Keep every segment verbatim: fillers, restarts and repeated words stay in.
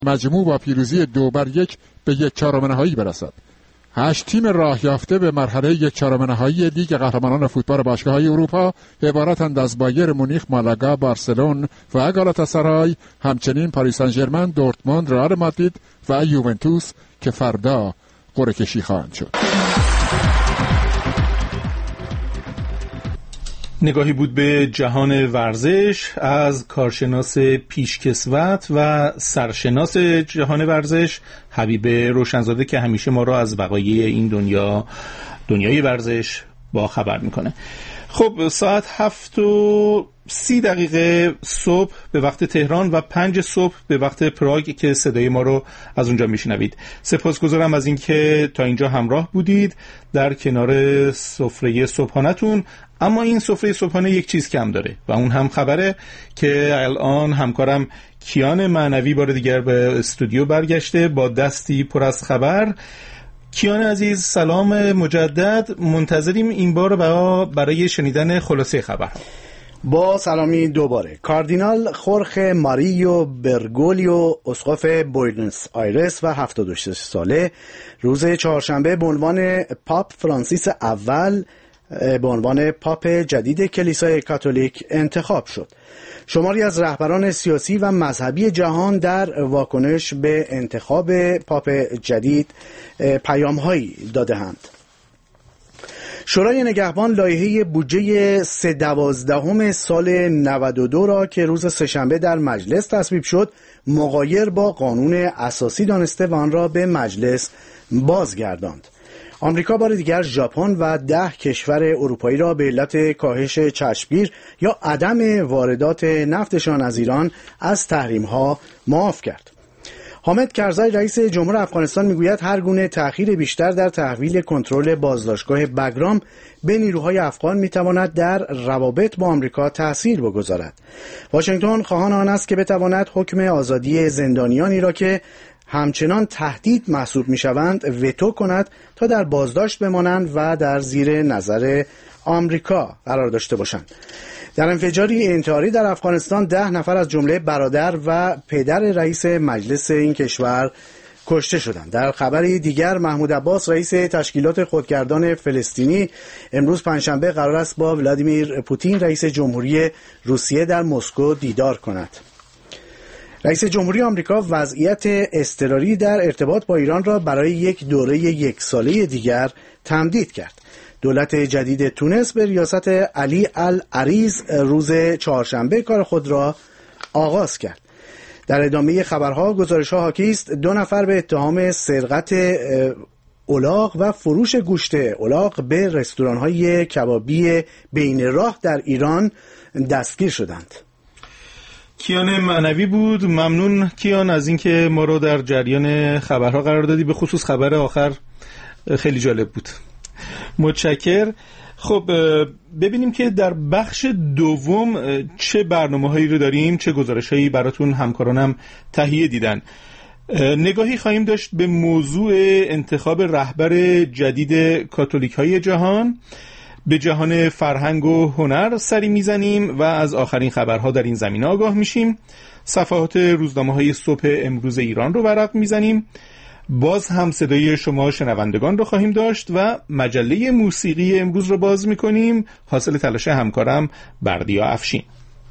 مجموع با پیروزی دو بر یک به یک چهارم نهایی برسد. هشت تیم راه یافته به مرحله یک چهارم نهایی لیگ قهرمانان فوتبال باشگاه‌های اروپا عبارتند از بایر مونیخ، مالاگا، بارسلون و گالاتاسرای، همچنین پاریس سن ژرمن، دورتموند، رئال مادرید و یوونتوس که فردا قرعه کشی خواهند شد. نگاهی بود به جهان ورزش از کارشناس پیشکسوت و سرشناس جهان ورزش حبیب روشنزاده که همیشه ما را از وقایع این دنیا دنیای ورزش با خبر میکنه. خب ساعت هفت و سی دقیقه صبح به وقت تهران و پنج صبح به وقت پراگ که صدای ما رو از اونجا میشنوید. سپاسگزارم از اینکه تا اینجا همراه بودید در کنار سفره صبحانه‌تون. اما این سفره صبحانه یک چیز کم داره و اون هم خبره که الان همکارم کیان معنوی بار دیگر به استودیو برگشته با دستی پر از خبر. کیان عزیز سلام مجدد، منتظریم این بار برای شنیدن خلاصه خبرها. با سلامی دوباره. کاردینال خورخ ماریو برگولیو اسقف بوئنوس آیرس و هفتاد و شش ساله روز چهارشنبه به عنوان پاپ فرانسیس اول به عنوان پاپ جدید کلیسای کاتولیک انتخاب شد. شماری از رهبران سیاسی و مذهبی جهان در واکنش به انتخاب پاپ جدید پیام‌هایی داده‌اند. شورای نگهبان لایحه بودجه سه دوازدهم سال نود و دو را که روز سه‌شنبه در مجلس تصویب شد مغایر با قانون اساسی دانسته و آن را به مجلس بازگرداند. آمریکا بار دیگر ژاپن و ده کشور اروپایی را به علت کاهش چشمگیر یا عدم واردات نفتشان از ایران از تحریم‌ها معاف کرد. حامد کرزی رئیس جمهور افغانستان میگوید هر گونه تأخیر بیشتر در تحویل کنترل بازداشتگاه بگرام به نیروهای افغان میتواند در روابط با آمریکا تأثیر بگذارد. واشنگتن خواهان آن است که بتواند حکم آزادی زندانیانی را که همچنان تهدید محسوب میشوند وتو کند تا در بازداشت بمانند و در زیر نظر آمریکا قرار داشته باشند. در انفجاری انتحاری در افغانستان ده نفر از جمله برادر و پدر رئیس مجلس این کشور کشته شدند. در خبری دیگر محمود عباس رئیس تشکیلات خودگردان فلسطینی امروز پنجشنبه قرار است با ولادیمیر پوتین رئیس جمهوری روسیه در مسکو دیدار کند. رئیس جمهوری آمریکا وضعیت اضطراری در ارتباط با ایران را برای یک دوره یک ساله دیگر تمدید کرد. دولت جدید تونس به ریاست علی العریض روز چهارشنبه کار خود را آغاز کرد. در ادامه خبرها گزارش‌ها حاکی است دو نفر به اتهام سرقت الاغ و فروش گوشت الاغ به رستوران‌های کبابی بین راه در ایران دستگیر شدند. کیان معنوی بود. ممنون کیان از اینکه ما رو در جریان خبرها قرار دادی، به خصوص خبر آخر خیلی جالب بود. متشکر. خب ببینیم که در بخش دوم چه برنامه‌هایی رو داریم، چه گزارش‌هایی براتون همکارانم تهیه دیدن. نگاهی خواهیم داشت به موضوع انتخاب رهبر جدید کاتولیک‌های جهان، به جهان فرهنگ و هنر سری میزنیم و از آخرین خبرها در این زمینه آگاه میشیم. صفحات روزنامه‌های صبح امروز ایران رو ورق میزنیم. باز هم صدای شما شنوندگان رو خواهیم داشت و مجله موسیقی امروز رو باز میکنیم، حاصل تلاش همکارم بردیا افشین.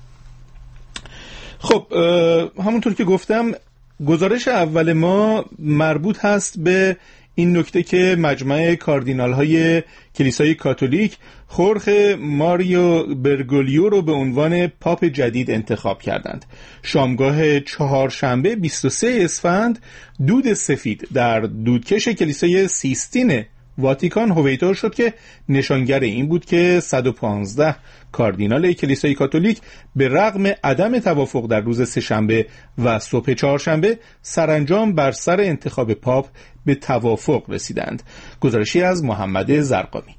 خب همونطور که گفتم گزارش اول ما مربوط هست به این نکته که مجمع کاردینال های کلیسای کاتولیک خورخ ماریو برگولیو رو به عنوان پاپ جدید انتخاب کردند. شامگاه چهارشنبه بیست و سه اسفند دود سفید در دودکش کلیسای سیستین واتیکان هویدا شد که نشانگر این بود که صد و پانزده کاردینال کلیسای کاتولیک به رغم عدم توافق در روز سه‌شنبه و صبح چهارشنبه سرانجام بر سر انتخاب پاپ به توافق رسیدند. گزارشی از محمد زرقامی.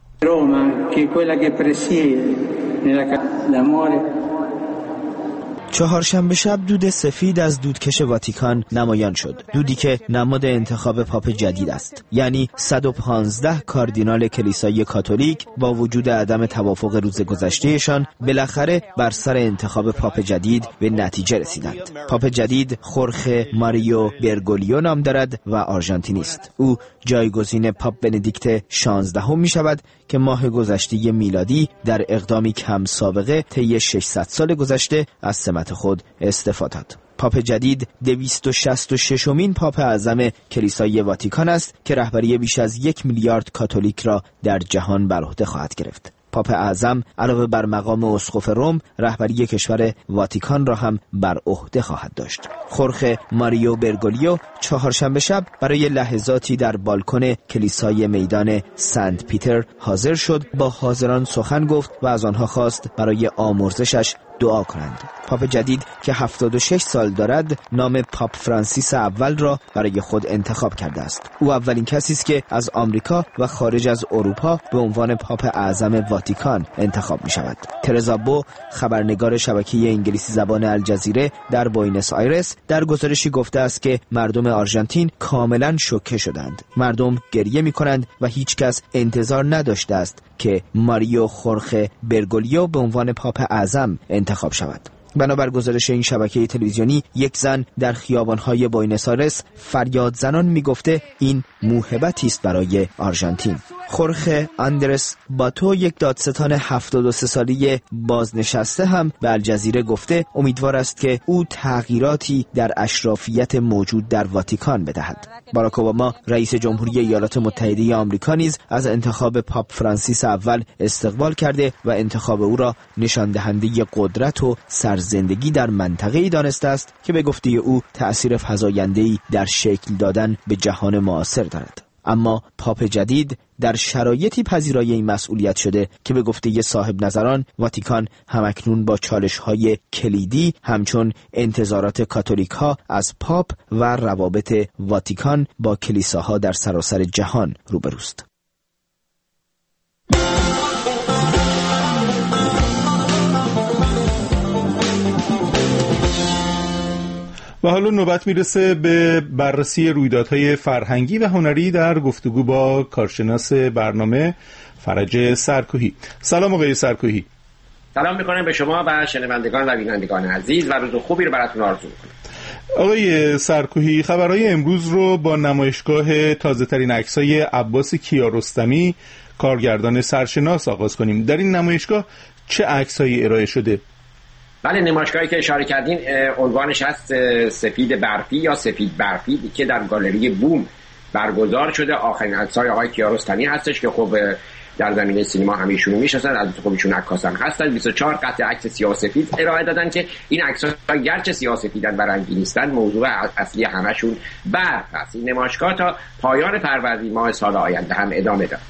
چهارشنبه شب دود سفید از دودکش واتیکان نمایان شد. دودی که نماد انتخاب پاپ جدید است. یعنی صد و پانزده کاردینال کلیسای کاتولیک با وجود عدم توافق روز گذشتهشان بالاخره بر سر انتخاب پاپ جدید به نتیجه رسیدند. پاپ جدید خورخه ماریو برگولیو نام دارد و آرژانتینی است. او جایگزین پاپ بندیکت شانزدهم می شود که ماه گذشته میلادی در اقدامی کم سابقه طی ششصد سال گذشته از سمت خود استعفا داد. پاپ جدید دویست و شصت و ششمین پاپ اعظم کلیسای واتیکان است که رهبری بیش از یک میلیارد کاتولیک را در جهان بر عهده خواهد گرفت. پاپ اعظم علاوه بر مقام اسقف روم، رهبری کشور واتیکان را هم بر عهده خواهد داشت. خورخه ماریو برگولیو چهارشنبه شب برای لحظاتی در بالکن کلیسای میدان سنت پیتر حاضر شد، با حاضران سخن گفت و از آنها خواست برای آمرزشش دعا کنند. پاپ جدید که هفتاد و شش سال دارد نام پاپ فرانسیس اول را برای خود انتخاب کرده است. او اولین کسی است که از آمریکا و خارج از اروپا به عنوان پاپ اعظم واتیکان انتخاب می شود. ترزا بو، خبرنگار شبکه انگلیسی زبان الجزیره در بوینس آیرس، در گزارشی گفته است که مردم آرژانتین کاملا شوکه شدند. مردم گریه می کنند و هیچ کس انتظار نداشته است که ماریو خورخه برگولیو به عنوان پاپ اعظم انتخاب شود. بنابر گزارش این شبکه تلویزیونی، یک زن در خیابان‌های بوینس آیرس فریاد زنان می‌گفته این موهبتی است برای آرژانتین. خورخه آندرس باتو، یک دادستان هفتاد و سه ساله بازنشسته، هم به الجزیره گفته امیدوار است که او تغییراتی در اشرافیت موجود در واتیکان بدهد. باراک اوباما رئیس جمهوری ایالات متحده آمریکا نیز از انتخاب پاپ فرانسیس اول استقبال کرده و انتخاب او را نشان دهنده قدرت و سرزندگی در منطقه‌ای دانسته است که به گفته او تأثیر فزاینده‌ای در شکل دادن به جهان معاصر دارد. اما پاپ جدید در شرایطی پذیرای این مسئولیت شده که به گفته صاحب نظران واتیکان همکنون با چالش‌های کلیدی همچون انتظارات کاتولیک‌ها از پاپ و روابط واتیکان با کلیساها در سراسر جهان روبروست. و حالا نوبت میرسه به بررسی رویدادهای فرهنگی و هنری در گفتگو با کارشناس برنامه فرج سرکوهی. سلام آقای سرکوهی. سلام میکنم به شما و شنوندگان و بینندگان عزیز و روز خوبی رو براتون آرزو میکنم. آقای سرکوهی، خبرهای امروز رو با نمایشگاه تازه ترین عکسای عباس کیارستمی، کارگردان سرشناس، آغاز کنیم. در این نمایشگاه چه عکسایی ارائه شده؟ بله، نمایشگاهی که اشاره کردین عنوانش هست سفید برفی یا سفید برفی که در گالری بوم برگزار شده. آخرین عکسای آقای کیارستمی هستش که خب در زمینه سینما همیشون میشناسن، البته خب ایشون عکاسم هستن. بیست و چهار قطعه عکس سیاه‌وسفید ارائه دادن که این عکس‌ها گرچه سیاه‌وسفیدن و رنگی نیستن، موضوع اصلی همشون برف هست. این نمایشگاه تا پایان فروردین ماه سال آینده هم ادامه داره.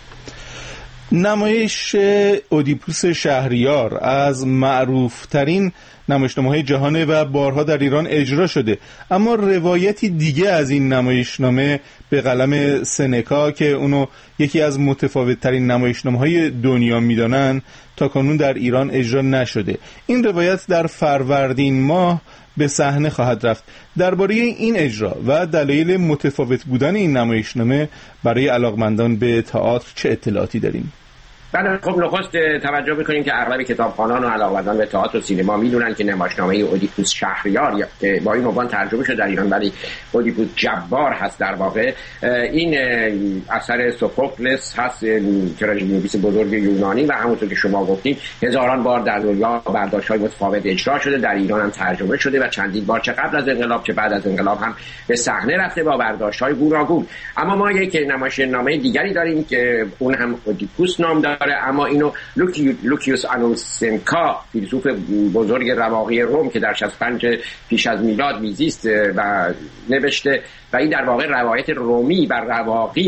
نمایش اودیپوس شهریار از معروفترین نمایشنامه‌های جهان و بارها در ایران اجرا شده، اما روایتی دیگه از این نمایشنامه به قلم سنکا که اونو یکی از متفاوت‌ترین نمایشنامه‌های دنیا میدانن تا کنون در ایران اجرا نشده. این روایت در فروردین ماه به صحنه خواهد رفت. درباره این اجرا و دلایل متفاوت بودن این نمایشنامه برای علاقمندان به تئاتر چه اطلاعاتی داریم؟ بله، خب نخست توجه میکنیم که اغلب کتابخوانان و علاقه‌مندان به تئاتر و سینما میدونن که نمایشنامه اودیپوس شهریار که با این عنوان ترجمه شده در ایران ولی اودیپوس جبار هست در واقع، این اثر سوفوکلس هست، تراژدی‌نویس بزرگ یونانی، و همونطور که شما گفتین هزاران بار در دنیا برداشت‌های متفاوت اجرا شده، در ایران هم ترجمه شده و چندین بار چه قبل از انقلاب چه بعد از انقلاب هم به صحنه رفته با برداشت‌های گوناگون. اما ما یک نمایشنامه دیگری داریم که اون هم اودیپوس نام داره، اما اینو لوکی... لوکیوس آنوسنکا، فیلسوف بزرگ رواقی روم که در شصت و پنج پیش از میلاد میزیست و نوشته، و این در واقع روایت رومی بر رواقی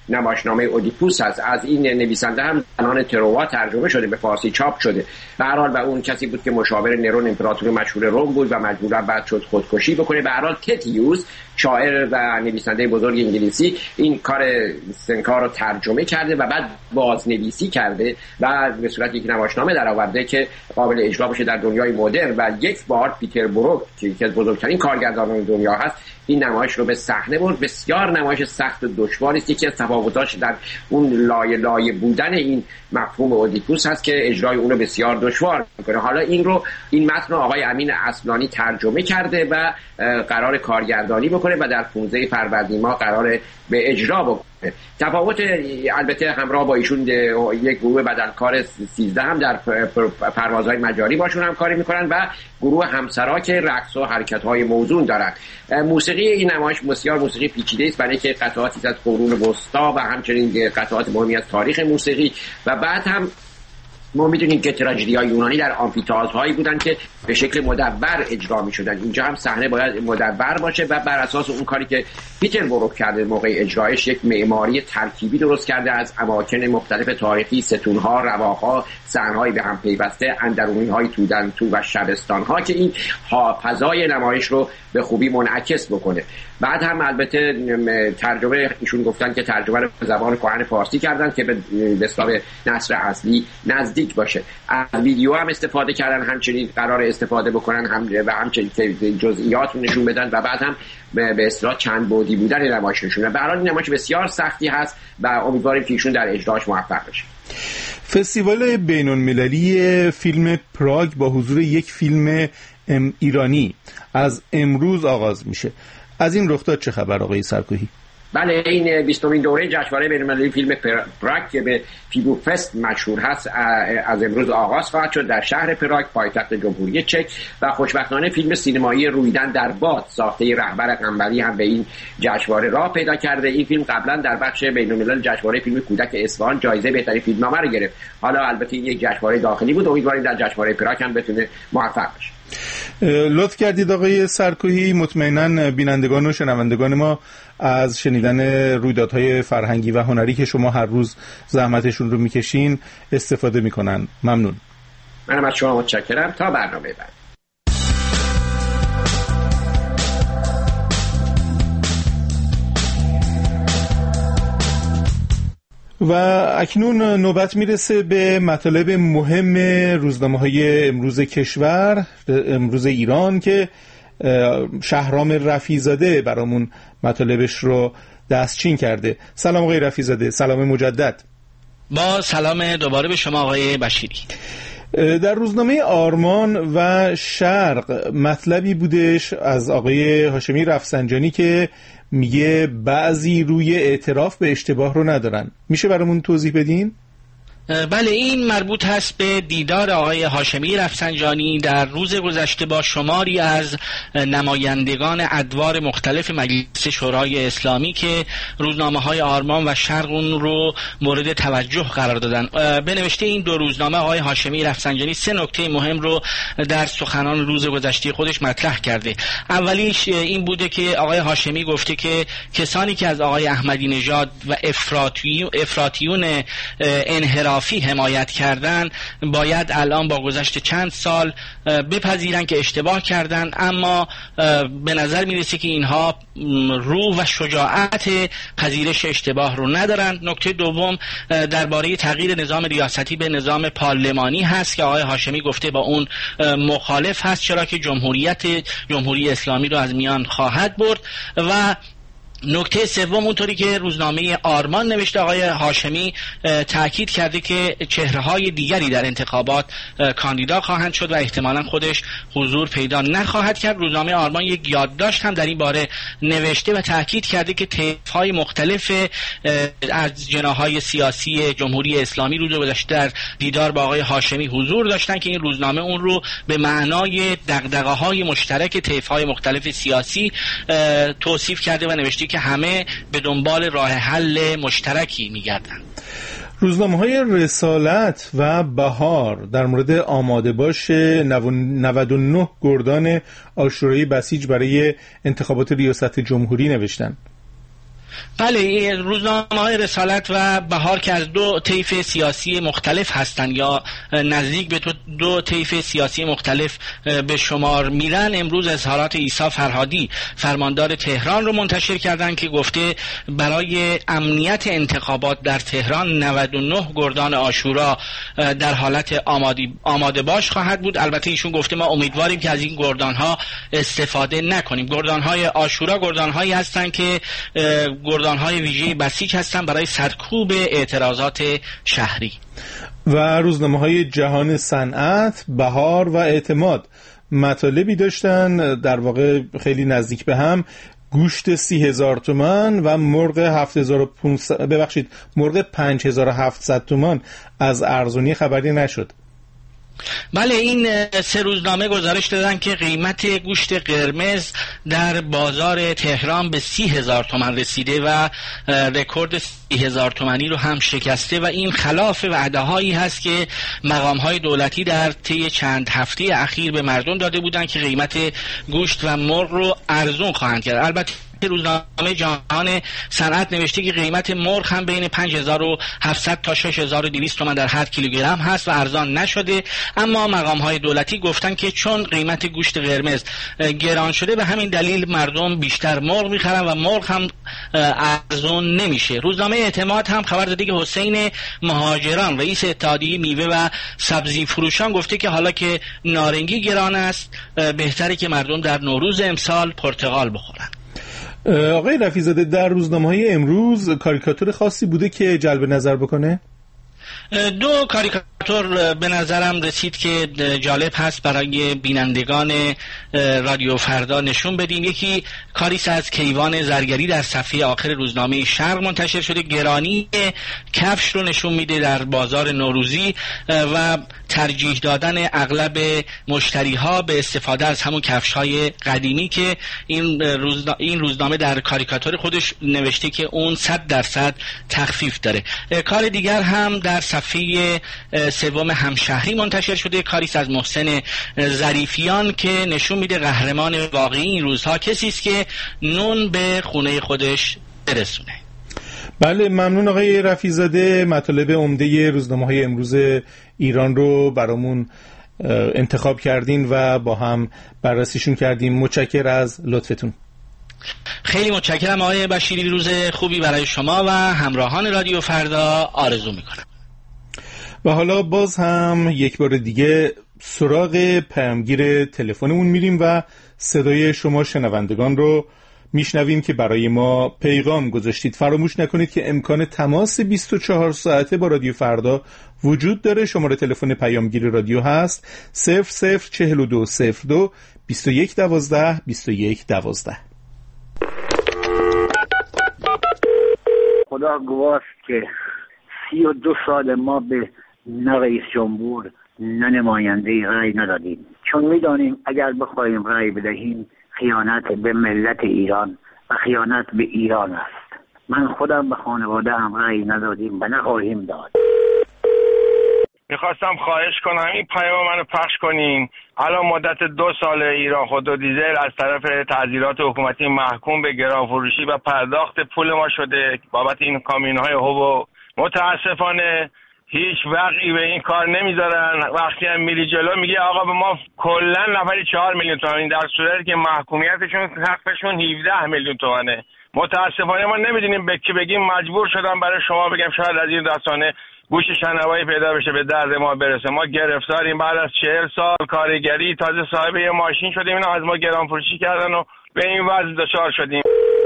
نمایشنامه اودیپوس هست. از این نویسنده هم زنان تروا ترجمه شده، به فارسی چاپ شده. به هر حال و اون کسی بود که مشاور نرون امپراتور مشهور روم بود و مجبور بعد شد خودکشی بکنه. به هر حال تتیوس شاعر و نویسنده بزرگ انگلیسی این کار سنکا رو ترجمه کرده و بعد بازنویسی کرده و به صورت یک نمایشنامه درآورده که قابل اجرا بشه در دنیای مدرن. و یک بار پیتر بروک که یکی از بزرگترین کارگردانان دنیا هست این نمایش رو به صحنه برد. بسیار نمایش سخت و دشواری است. یکی از تفاوتاش در اون لایه لایه بودن این مفهوم اودیپوس هست که اجرای اون رو بسیار دشوار میکنه. حالا این رو این متن رو آقای امین اصلانی ترجمه کرده و قرار کارگردانی بکنه و در پانزده فروردین ماه قرار به اجرا بکنه. تفاوت البته همراه با ایشون یک گروه بدلکار سیزده هم در پروازهای مجاری باشون همکاری میکنن و گروه همسرا که رقص و حرکت‌های موزون دارن. موسیقی این نمایش بسیار موسیقی پیچیده است، برای که قطعاتی از قرون وسطا و همچنین قطعات مهمی از تاریخ موسیقی و بعد هم ما میدونیم که تراژدی‌های یونانی در آمفی‌تئاترهایی بودن که به شکل مدور اجرا می‌شدن. اینجا هم صحنه باید مدور باشه و بر اساس اون کاری که پیتر بروک کرده موقع اجرایش یک معماری ترکیبی درست کرده از اماکن مختلف تاریخی، ستون‌ها، رواها، صحنه‌های به هم پیوسته، اندرونی‌های تودن تو و شبستان‌ها که این فضای نمایش رو به خوبی منعکس بکنه. بعد هم البته ترجمه ایشون گفتن که ترجمه رو به زبان کهن فارسی کردن که به اصطلاح نثر اصلی نزدیک باشه. از ویدیو هم استفاده کردن، همچنین قرار استفاده بکنن هم و همچنین جزئیات رو نشون بدن و بعد هم به اصطلاح چند بعدی بودن نمایش نشونه. به هر حال نمایش بسیار سختی هست و امیدواریم که ایشون در اجراش موفق بشه. فستیوال بین‌المللی فیلم پراگ با حضور یک فیلم ایرانی از امروز آغاز میشه. از این رخداد چه خبر آقای سرکوهی؟ بله، این بیستمین دوره جشنواره بین‌المللی فیلم پراگ که به فیبو فست مشهور هست از امروز آغاز خواهد شد در شهر پراگ پایتخت جمهوری چک و خوشبختانه فیلم سینمایی رویدن در باد ساخته رهبر قنبری هم به این جشنواره راه پیدا کرده. این فیلم قبلا در بخش بین‌الملل جشنواره فیلم کودک اصفهان جایزه بهترین فیلمنامه رو گرفت. حالا البته این یک جشنواره داخلی بود، امیدواریم در جشنواره پراگ هم بتونه موفق بشه. لطف کردید آقای سرکوهی. مطمئناً بینندگان و شنوندگان ما از شنیدن رویدادهای فرهنگی و هنری که شما هر روز زحمتشون رو میکشین استفاده میکنن. ممنون. منم از شما متشکرم. تا برنامه بعد. و اکنون نوبت میرسه به مطالب مهم روزنامه‌های امروز کشور، امروز ایران، که شهرام رفیع‌زاده برامون مطالبش رو دستچین کرده. سلام آقای رفیع‌زاده. سلام مجدد. با سلام دوباره به شما آقای بشیری. در روزنامه آرمان و شرق مطلبی بودش از آقای هاشمی رفسنجانی که میگه بعضی روی اعتراف به اشتباه رو ندارن. میشه برامون توضیح بدین؟ بله، این مربوط هست به دیدار آقای هاشمی رفسنجانی در روز گذشته با شماری از نمایندگان ادوار مختلف مجلس شورای اسلامی که روزنامه‌های آرمان و شرق اون رو مورد توجه قرار دادن. به نوشته این دو روزنامه آقای هاشمی رفسنجانی سه نکته مهم رو در سخنان روز گذشته خودش مطرح کرده. اولیش این بوده که آقای هاشمی گفته که کسانی که از آقای احمدی نژاد و افراطی افراطیون انحراف فی حمایت کردن باید الان با گذشت چند سال بپذیرن که اشتباه کردن، اما به نظر میرسه که اینها روح و شجاعت پذیرش اشتباه رو ندارن. نکته دوم درباره تغییر نظام ریاستی به نظام پارلمانی هست که آقای هاشمی گفته با اون مخالف هست، چرا که جمهوریت جمهوری اسلامی رو از میان خواهد برد. و نکته سوم اونطوری که روزنامه آرمان نوشته آقای هاشمی تاکید کرده که چهره‌های دیگری در انتخابات کاندیدا خواهند شد و احتمالاً خودش حضور پیدا نخواهد کرد. روزنامه آرمان یک یادداشت هم در این باره نوشته و تاکید کرده که طیف‌های مختلف از جناح‌های سیاسی جمهوری اسلامی روز گذشته در دیدار با آقای هاشمی حضور داشتن که این روزنامه اون رو به معنای دغدغه‌های مشترک طیف‌های مختلف سیاسی توصیف کرده و نوشته که همه به دنبال راه حل مشترکی می‌گردند. روزنامه‌های رسالت و بهار در مورد آماده باش نود و نه گردان عاشورایی بسیج برای انتخابات ریاست جمهوری نوشتن. بله، روزنامه‌های رسالت و بهار که از دو طیف سیاسی مختلف هستند یا نزدیک به دو طیف سیاسی مختلف به شمار میرن، امروز اظهارات عیسی فرهادی فرماندار تهران رو منتشر کردن که گفته برای امنیت انتخابات در تهران نود و نه گردان عاشورا در حالت آمادی آماده باش خواهد بود. البته ایشون گفته ما امیدواریم که از این گردان‌ها استفاده نکنیم. گردان‌های عاشورا گردان‌هایی هستند که گردان‌های ویژه بسیج هستند برای سرکوب اعتراضات شهری. و روزنامه‌های جهان صنعت، بهار و اعتماد مطالبی داشتن در واقع خیلی نزدیک به هم. گوشت سی هزار تومان و مرغ هفت هزار و پانصد ببخشید مرغ پنج هزار و هفتصد تومان از ارزونی خبری نشد. بله، این سه روزنامه گزارش دادن که قیمت گوشت قرمز در بازار تهران به سی هزار تومان رسیده و رکورد سی هزار تومانی رو هم شکسته و این خلاف وعده هایی هست که مقام های دولتی در طی چند هفته اخیر به مردم داده بودند که قیمت گوشت و مرغ رو ارزون خواهند کرد. البته روزنامه جهان صنعت نوشته که قیمت مرغ هم بین پنج هزار و هفتصد تا شش هزار و دویست تومان در هر کیلوگرم هست و ارزان نشده، اما مقام های دولتی گفتن که چون قیمت گوشت قرمز گران شده به همین دلیل مردم بیشتر مرغ میخرن و مرغ هم ارزان نمیشه. روزنامه اعتماد هم خبر داده که حسین مهاجران رئیس اتحادیه میوه و سبزی فروشان گفته که حالا که نارنگی گران است بهتره که مردم در نوروز امسال پرتقال بخورن. آقای رفیع‌زاده، در روزنامه‌های امروز کاریکاتور خاصی بوده که جلب نظر بکنه؟ دو کاریکاتور به نظرم رسید که جالب هست برای بینندگان رادیو فردا نشون بدیم. یکی کاریست از کیوان زرگری در صفحه آخر روزنامه شرق منتشر شده، گرانی کفش رو نشون میده در بازار نوروزی و ترجیح دادن اغلب مشتری ها به استفاده از همون کفش های قدیمی که این روزنامه, این روزنامه در کاریکاتور خودش نوشته که اون صد درصد تخفیف داره. کار دیگر هم در صفحه سوم همشهری منتشر شده، کاریست از محسن ظریفیان که نشون میده قهرمان واقعی این روزها کسی است که نون به خونه خودش برسونه. بله، ممنون آقای رفیع‌زاده. مطالب عمده روزنامه‌های امروز ایران رو برامون انتخاب کردین و با هم بررسیشون کردیم. متشکرم از لطفتون. خیلی متشکرم آقای بشیری. روز خوبی برای شما و همراهان رادیو فردا آرزو میکنم. و حالا باز هم یک بار دیگه سراغ پیامگیر تلفنمون میریم و صدای شما شنوندگان رو میشنویم که برای ما پیغام گذاشتید. فراموش نکنید که امکان تماس بیست و چهار ساعته با رادیو فردا وجود داره. شماره تلفن پیامگیر رادیو هست صفر صفر چهل و دو صفر دو بیست و یک دوازده بیست و یک دوازده. خدا گواست که سی و دو سال ما به نه رئیس جمهور نه نماینده رأی ندادیم، چون میدانیم اگر بخواهیم رأی بدهیم خیانت به ملت ایران و خیانت به ایران است. من خودم به خانواده هم رأی ندادیم و نخواهیم داد. میخواستم خواهش کنم این پیام منو پخش کنین. الان مدت دو سال ایران خودرو دیزل از طرف تعزیرات حکومتی محکوم به گرانفروشی و پرداخت پول ما شده بابت این کامیون‌های هوو. متاسفانه هیچ وقعی به این کار نمیذارن. وقتی هم میلی جلو میگه آقا به ما کلا نفری چهار میلیون تومان، در صورتی که محکومیتشون حقشون هفده میلیون تومانه. متاسفانه ما نمیدونیم به کی بگیم. مجبور شدم برای شما بگم شاید از این رسانه گوش شنوایی پیدا بشه به درد ما برسه. ما گرفتاریم، بعد از چهل سال کارگری تازه صاحب یه ماشین شدیم، اینا از ما گرانفروشی کردن و به این وضع دچار شدیم.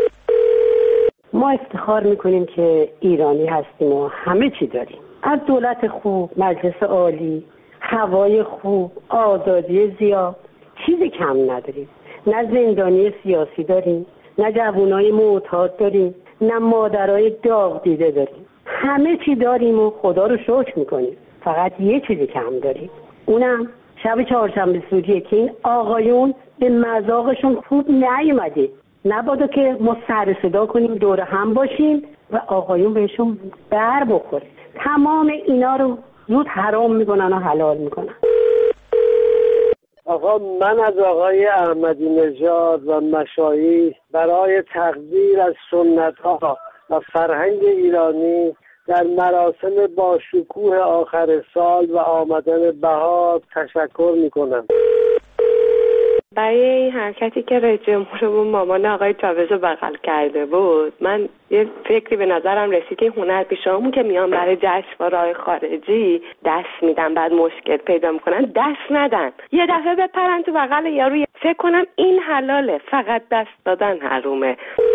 ما افتخار میکنیم که ایرانی هستیم و همه چی داریم، از دولت خوب، مجلس عالی، هوای خوب، آزادی زیاد، چیزی کم نداریم. نه زندانی سیاسی داریم، نه جوانای معتاد داریم، نه مادرای داغ دیده داریم. همه چی داریم و خدا رو شکر میکنیم. فقط یه چیزی کم داریم، اونم شب چهارشنبه سوریه که این آقایون به مذاقشون خوب نیومده. نبادا که ما سر صدا کنیم دور هم باشیم و آقایون بهشون بر بخوره. تمام اینا رو زود حرام میکنن و حلال میکنن. آقا من از آقای احمدی نژاد و مشایخ برای تقدیر از سنت‌ها و فرهنگ ایرانی در مراسم با شکوه آخر سال و آمدن بهار تشکر میکنم. برای این حرکتی که رئیس جمهورمون مامان آقای چاوز رو بغل کرده بود، من یه فکری به نظرم رسید که هنر پیشه‌هامون که میان برای جشنواره‌های خارجی دست میدن، بعد مشکل پیدا میکنن دست ندن، یه دفعه بپرن تو بغل یارو. فکر کنم این حلاله، فقط دست دادن حرومه.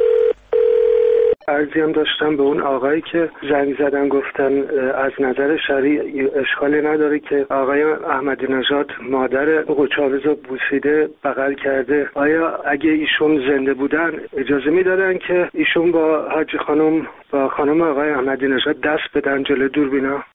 عرضی هم داشتم به اون آقایی که زنگ زدن گفتن از نظر شرعی اشکالی نداره که آقای احمدی نژاد مادر هوگو چاوز رو بوسیده بغل کرده. آیا اگه ایشون زنده بودن اجازه میدادن که ایشون با حاجی خانم با خانم آقای احمدی نژاد دست بدن جلوی دوربینا؟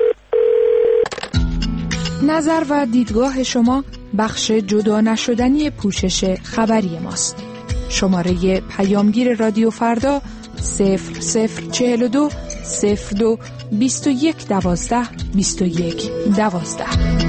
نظر و دیدگاه شما بخش جدا نشدنی پوشش خبری ماست. شماره پیامگیر رادیو فردا صفر صفر چهل و دو صفر دو بیست و یک دوازده بیست و یک دوازده.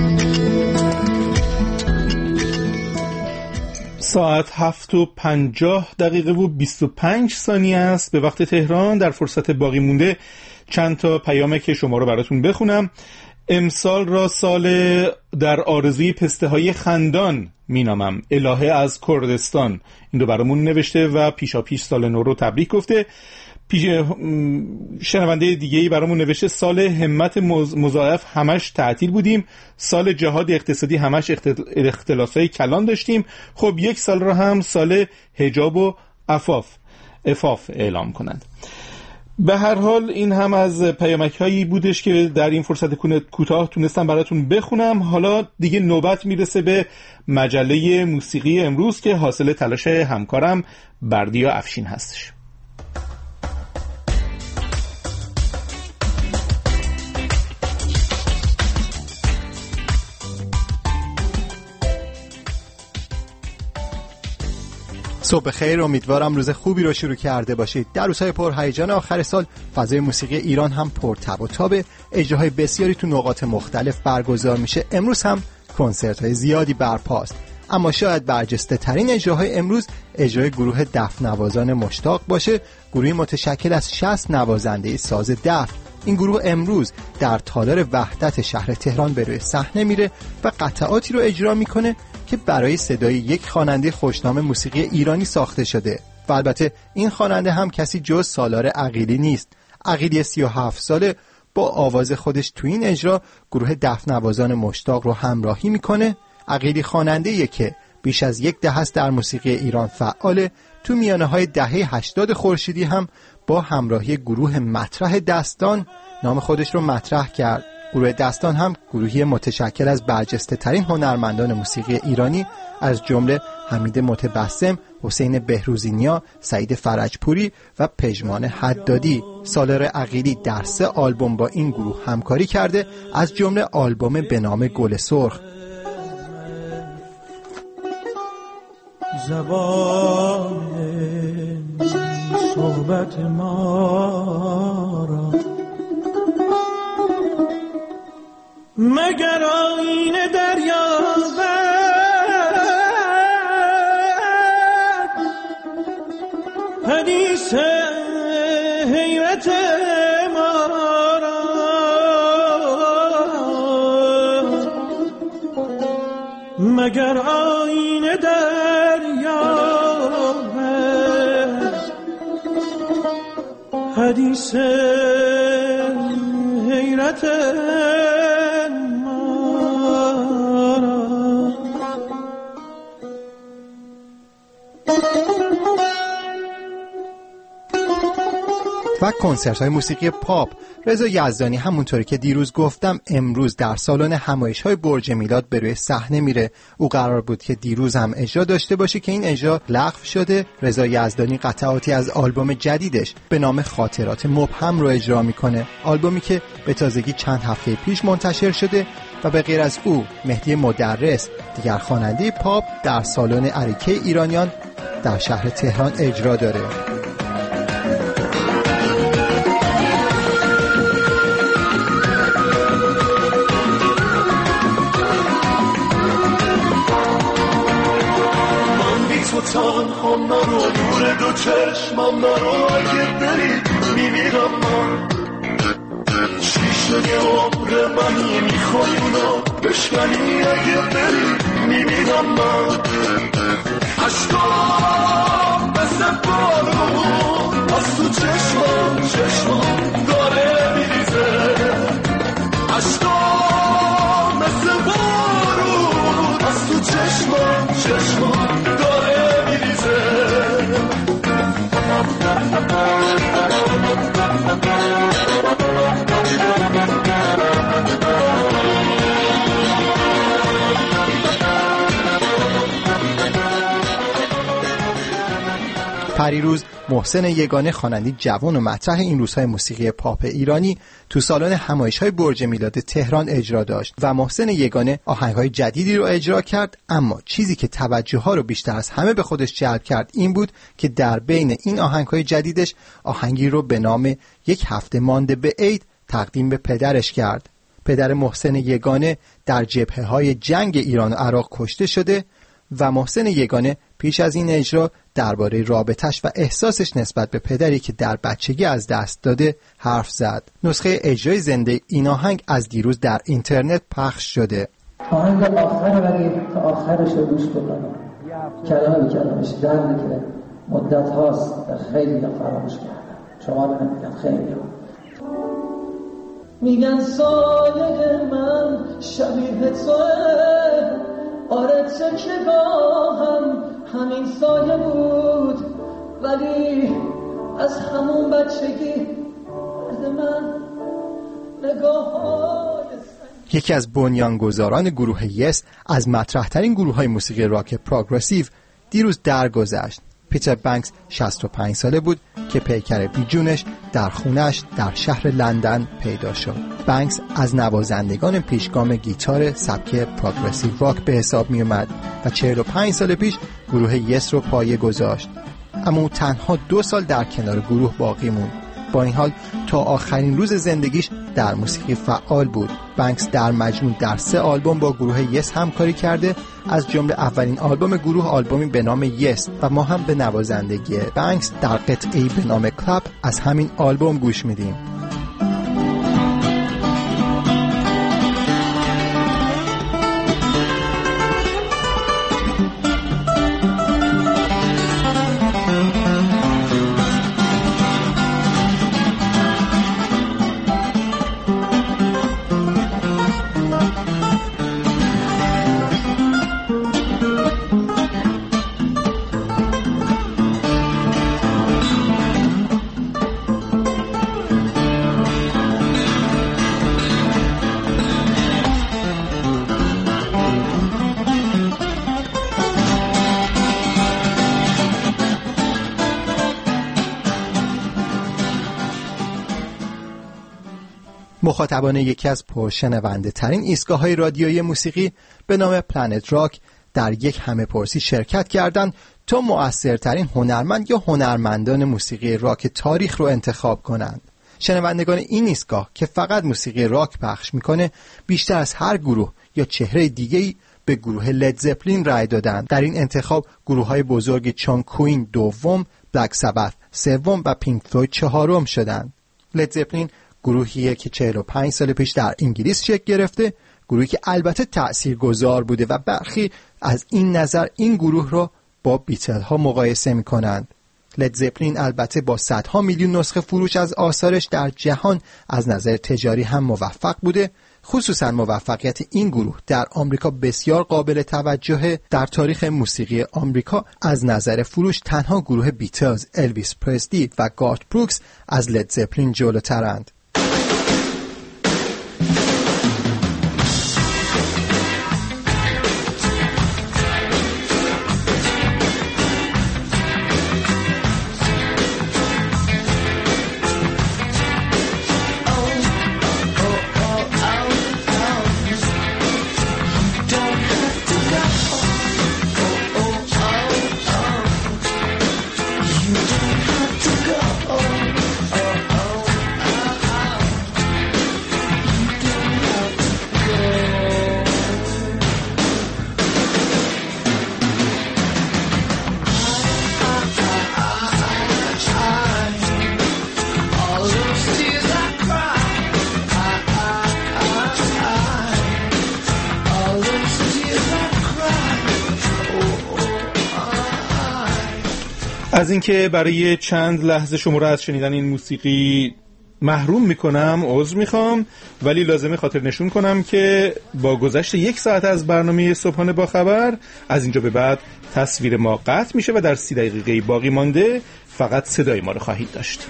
ساعت هفت و پنجاه دقیقه و بیست و پنج ثانیه است به وقت تهران. در فرصت باقی مونده چند تا پیامه که شما رو براتون بخونم. امسال را سال در آرزوی پسته های خندان مینامم، الهه از کردستان. این رو برامون نوشته و پیشا پیش سال نو رو تبریک گفته. پیش شنونده دیگه‌ای برامون نوشته سال همت مضاعف همش تعطیل بودیم، سال جهاد اقتصادی همش اختلاسای کلان داشتیم. خب یک سال را هم سال حجاب و عفاف عفاف اعلام کنند. به هر حال این هم از پیامک هایی بودش که در این فرصت کوتاه تونستم براتون بخونم. حالا دیگه نوبت میرسه به مجله موسیقی امروز که حاصل تلاش همکارم بردیا افشین هستش. صبح خیر، امیدوارم روز خوبی رو شروع کرده باشید. در روزهای پرهیجان آخر سال فضای موسیقی ایران هم پرتب و تابه. اجراهای بسیاری تو نقاط مختلف برگزار میشه. امروز هم کنسرت‌های زیادی برپاست. اما شاید برجسته ترین اجراهای امروز اجرای گروه دف نوازان مشتاق باشه، گروهی متشکل از شصت نوازنده ساز دف. این گروه امروز در تالار وحدت شهر تهران به روی صحنه میره و قطعاتی رو اجرا میکنه که برای صدای یک خواننده خوشنام موسیقی ایرانی ساخته شده. و البته این خواننده هم کسی جز سالار عقیلی نیست. عقیلی سی و هفت ساله با آواز خودش تو این اجرا گروه دف نوازان مشتاق رو همراهی میکنه. عقیلی خواننده‌ایه که بیش از یک دهه است در موسیقی ایران فعاله. تو میانه های دهه هشتاد خورشیدی هم با همراهی گروه مطرح دستان نام خودش رو مطرح کرد. گروه دستان هم گروهی متشکل از برجسته ترین هنرمندان موسیقی ایرانی از جمله حمید متبسم، حسین بهروزینیا، سعید فرجپوری و پژمان حدادی. سالار عقیلی در سه آلبوم با این گروه همکاری کرده، از جمله آلبوم به نام گل سرخ. زبان صحبت ما را مگر آینه دریا حدیث حیرت ما را مگر آینه دریا حدیث حیرت و کنسرت های موسیقی پاپ. رضا یزدانی همونطوری که دیروز گفتم امروز در سالن همایش های برج میلاد به روی صحنه میره. او قرار بود که دیروز هم اجرا داشته باشه که این اجرا لغو شده. رضا یزدانی قطعاتی از آلبوم جدیدش به نام خاطرات مبهم رو اجرا میکنه، آلبومی که به تازگی چند هفته پیش منتشر شده و به غیر از او مهدی مدرس دیگر خواننده پاپ در سالن اریکه ایرانیان در شهر تهران اجرا داره. چشمم نرو اگه بری میمیرم من شیشه عمر منی میخوای اونا بشکنی اگه بری میمیرم من عشقام مثل بارون از تو چشمم چشمم داره میریزه عشقام مثل بارون از تو چشمم چشمم داره میریزه پریروز محسن یگانه خواننده جوان و مطرح این روزهای موسیقی پاپ ایرانی تو سالن همایش‌های برج میلاد تهران اجرا داشت و محسن یگانه آهنگ‌های جدیدی رو اجرا کرد، اما چیزی که توجه‌ها رو بیشتر از همه به خودش جلب کرد این بود که در بین این آهنگ‌های جدیدش آهنگی رو به نام یک هفته مانده به عید تقدیم به پدرش کرد. پدر محسن یگانه در جبهه‌های جنگ ایران و عراق کشته شده و محسن یگانه پیش از این اجرا درباره رابطش و احساسش نسبت به پدری که در بچگی از دست داده حرف زد. نسخه اجرای زنده این آهنگ از دیروز در اینترنت پخش شده. آهنگ آخر ولی تا آخرش رو گوش بکنم. کلمه به کلمش دردی که مدت هاست خیلی فراموش کردم. شما رو نمیگم خیلی ها. میگن سایه من شبیه توه، آره تکیه‌گاهم همین سایه بود، ولی از همون بچگی درد من نگاه‌های یکی از بنیانگذاران گروه یس از مطرح‌ترین گروه‌های موسیقی راک پروگرسیو دیروز درگذشت. پیتر بانکس شصت و پنج ساله بود که پیکر بیجونش در خونش در شهر لندن پیدا شد. بانکس از نوازندگان پیشگام گیتار سبک پروگرسیو راک به حساب می اومد و چهل و پنج سال پیش گروه یس رو پایه گذاشت، اما او تنها دو سال در کنار گروه باقی موند. با این حال تا آخرین روز زندگیش در موسیقی فعال بود. بانکس در مجموع در سه آلبوم با گروه یس همکاری کرده، از جمله اولین آلبوم گروه آلبومی به نام یس و ما هم به نوازندگی بانکس در قطعه‌ای به نام کلاب از همین آلبوم گوش میدیم. مخاطبان یکی از پرشنونده ترین ایستگاه‌های رادیویی موسیقی به نام پلنت راک در یک همه پرسی شرکت کردند تا مؤثرترین هنرمند یا هنرمندان موسیقی راک تاریخ رو انتخاب کنند. شنوندگان این ایستگاه که فقط موسیقی راک پخش میکنه بیشتر از هر گروه یا چهره دیگه‌ای به گروه لید زپلین رای دادند. در این انتخاب گروه‌های بزرگ چون کوین دوم، بلک سابت سوم و پینک فلوید چهارم شدند. لید زپلین گروهیه که چهل و پنج سال پیش در انگلیس شکل گرفته، گروهی که البته تأثیرگذار بوده و برخی از این نظر این گروه را با بیتل ها مقایسه می کنند. لید زپلین البته با صدها میلیون نسخه فروش از آثارش در جهان از نظر تجاری هم موفق بوده. خصوصا موفقیت این گروه در آمریکا بسیار قابل توجهه. در تاریخ موسیقی آمریکا از نظر فروش تنها گروه بیتلز، الویس پرسلی و گارت بروکس از لید زپلین جلوترند. از اینکه برای چند لحظه شما را از شنیدن این موسیقی محروم میکنم عذر میخوام، ولی لازمه خاطر نشون کنم که با گذشت یک ساعت از برنامه صبحانه با خبر از اینجا به بعد تصویر ما قطع میشه و در سی دقیقه باقی مانده فقط صدای ما رو خواهید داشت.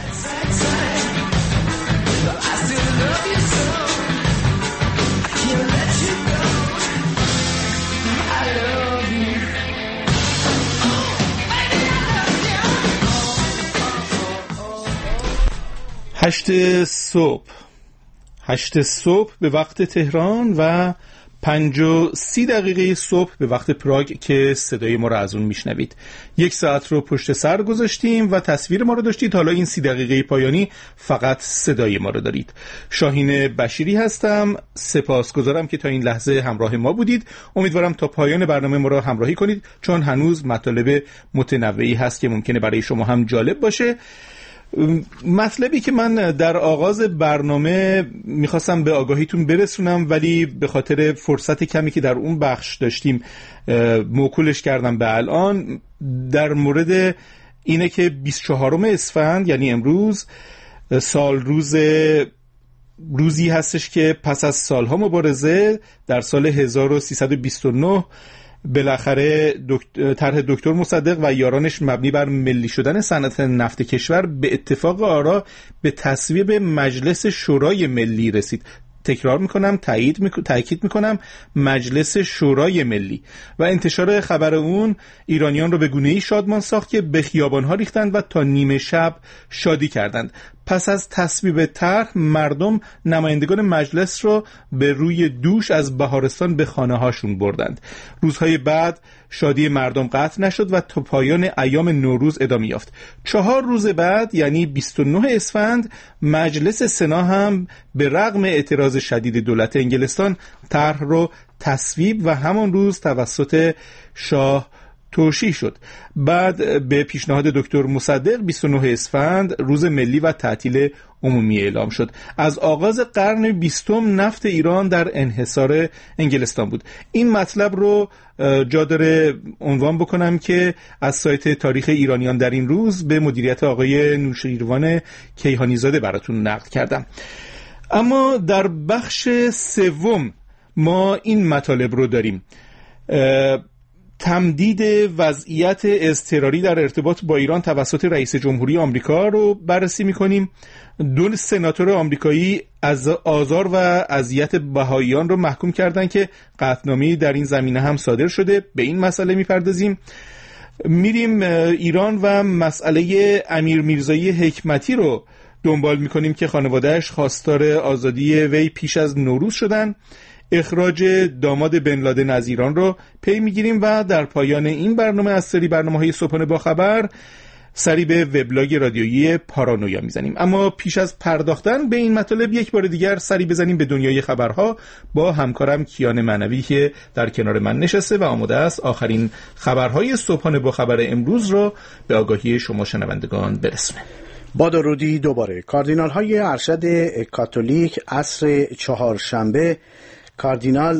هشت صبح هشت صبح به وقت تهران و پنج و سی دقیقه صبح به وقت پراگ که صدای ما رو از اون میشنوید. یک ساعت رو پشت سر گذاشتیم و تصویر ما رو داشتید. حالا این سی دقیقه پایانی فقط صدای ما رو دارید. شاهین بشیری هستم. سپاسگزارم که تا این لحظه همراه ما بودید. امیدوارم تا پایان برنامه ما رو همراهی کنید، چون هنوز مطالب متنوعی هست که ممکنه برای شما هم جالب باشه. مطلبی که من در آغاز برنامه میخواستم به آگاهیتون برسونم، ولی به خاطر فرصت کمی که در اون بخش داشتیم موکولش کردم به الان، در مورد اینه که بیست و چهارم اسفند یعنی امروز سال روز روزی هستش که پس از سالها مبارزه در سال هزار و سیصد و بیست و نه بالاخره دکتر طرح دکتر مصدق و یارانش مبنی بر ملی شدن صنعت نفت کشور به اتفاق آرا به تصویب مجلس شورای ملی رسید. تکرار میکنم، تایید میکنم، تاکید میکنم، مجلس شورای ملی. و انتشار خبر اون ایرانیان رو به گونه‌ای شادمان ساخت که به خیابان‌ها ریختند و تا نیمه شب شادی کردند. پس از تصویب طرح مردم نمایندگان مجلس رو به روی دوش از بهارستان به خانه هاشون بردند. روزهای بعد شادی مردم قطع نشد و تا پایان ایام نوروز ادامه یافت. چهار روز بعد یعنی بیست و نه اسفند مجلس سنا هم به رغم اعتراض شدید دولت انگلستان طرح رو تصویب و همان روز توسط شاه توشیح شد. بعد به پیشنهاد دکتر مصدق بیست و نه اسفند روز ملی و تعطیل عمومی اعلام شد. از آغاز قرن بیستم نفت ایران در انحصار انگلستان بود. این مطلب رو جا داره عنوان بکنم که از سایت تاریخ ایرانیان در این روز به مدیریت آقای نوشیروان کیهانی زاده براتون نقل کردم. اما در بخش سوم ما این مطالب رو داریم: تمدید وضعیت اضطراری در ارتباط با ایران توسط رئیس جمهوری آمریکا رو بررسی می‌کنیم. دو سناتور آمریکایی از آزار و اذیت بهائیان رو محکوم کردند که قطعنامه‌ای در این زمینه هم صادر شده. به این مسئله می‌پردازیم. میریم ایران و مسئله امیر میرزایی حکمتی رو دنبال می‌کنیم که خانواده‌اش خواستار آزادی وی پیش از نوروز شدن. اخراج داماد بن لادن از ایران رو پی میگیریم و در پایان این برنامه از سری برنامه‌های صبحانه با خبر سری به وبلاگ رادیویی پارانویا میزنیم. اما پیش از پرداختن به این مطالب یک بار دیگر سری بزنیم به دنیای خبرها با همکارم کیان معنوی که در کنار من نشسته و آماده است آخرین خبرهای صبحانه با خبر امروز رو به آگاهی شما شنوندگان برسونه. با درودی دوباره. کاردینال های ارشد کاتولیک عصر چهارشنبه کاردینال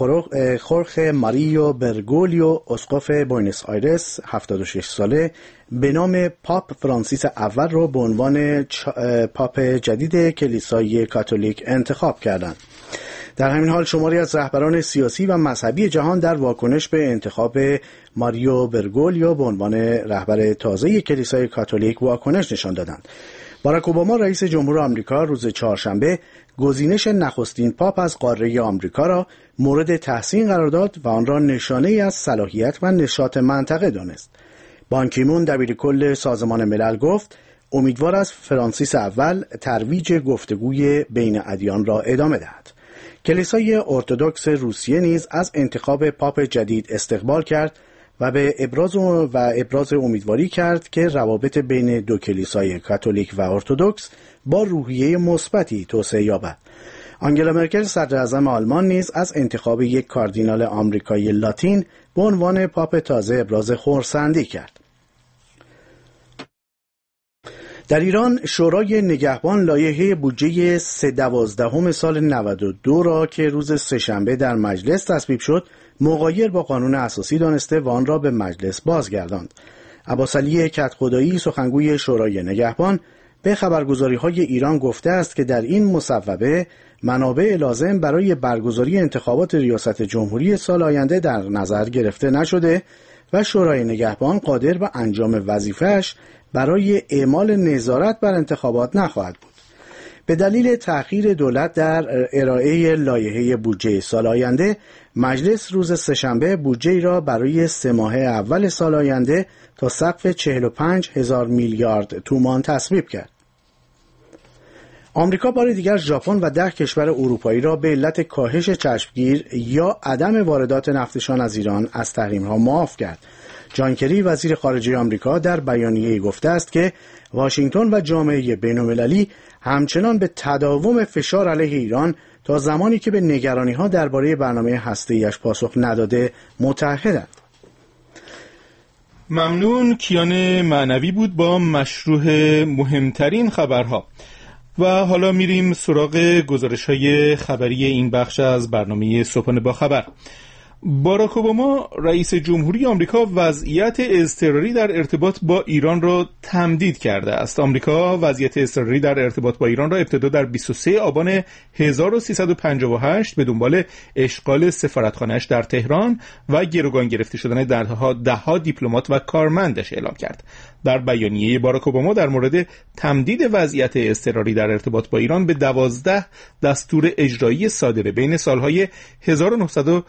خورخ ماریو برگولیو اسقف بوینس آیرس هفتاد و شش ساله به نام پاپ فرانسیس اول را به عنوان پاپ جدید کلیسای کاتولیک انتخاب کردند. در همین حال شماری از رهبران سیاسی و مذهبی جهان در واکنش به انتخاب ماریو برگولیو به عنوان رهبر تازه کلیسای کاتولیک واکنش نشان دادند. باراک اوباما رئیس جمهور آمریکا روز چهارشنبه گزینش نخستین پاپ از قاره آمریکا را مورد تحسین قرار داد و آن را نشانه‌ای از صلاحیت و نشاط منطقه دانست. بان کی مون دبیرکل سازمان ملل گفت امیدوار است فرانسیس اول ترویج گفتگوی بین ادیان را ادامه دهد. کلیسای ارتدوکس روسیه نیز از انتخاب پاپ جدید استقبال کرد و به ابراز و ابراز امیدواری کرد که روابط بین دو کلیسای کاتولیک و ارتدوکس با روحیه مثبتی توسعه یابد. آنگلا مرکل صدر اعظم آلمان نیز از انتخاب یک کاردینال آمریکایی لاتین به عنوان پاپ تازه ابراز خرسندی کرد. در ایران شورای نگهبان لایحه بودجه سه دوازدهم سال نود و دو را که روز سه‌شنبه در مجلس تصویب شد مغایر با قانون اساسی دانسته و آن را به مجلس بازگرداند. عباسعلی کدخدایی سخنگوی شورای نگهبان به خبرگزاری‌های ایران گفته است که در این مصوبه منابع لازم برای برگزاری انتخابات ریاست جمهوری سال آینده در نظر گرفته نشده و شورای نگهبان قادر به انجام وظیفه‌اش برای اعمال نظارت بر انتخابات نخواهد بود. به دلیل تأخیر دولت در ارائه لایحه بودجه سال آینده، مجلس روز سه‌شنبه بودجه را برای سه ماهه اول سال آینده تا سقف چهل و پنج هزار میلیارد تومان تصویب کرد. آمریکا بار دیگر ژاپن و ده کشور اروپایی را به علت کاهش چشمگیر یا عدم واردات نفتشان از ایران از تحریم‌ها معاف کرد. جان کری وزیر خارجه آمریکا در بیانیه‌ای گفته است که واشنگتن و جامعه بین‌المللی همچنان به تداوم فشار علیه ایران تا زمانی که به نگرانی‌ها درباره برنامه هسته‌ایش پاسخ نداده متعهدند. ممنون. کیان معنوی بود با مشروح مهمترین خبرها. و حالا میریم سراغ گزارش‌های خبری این بخش از برنامه صبحانه با خبر. باراک اوباما رئیس جمهوری آمریکا وضعیت اضطراری در ارتباط با ایران را تمدید کرده است. آمریکا وضعیت اضطراری در ارتباط با ایران را ابتدا در بیست و سوم آبان هزار و سیصد و پنجاه و هشت به دنبال اشغال سفارتخانه‌اش در تهران و گروگان گرفته شدن دهها دهها دیپلمات و کارمندش اعلام کرد. در بیانیه باراک اوباما در مورد تمدید وضعیت اضطراری در ارتباط با ایران به دوازده دستور اجرایی صادره بین سالهای هزار و نهصد و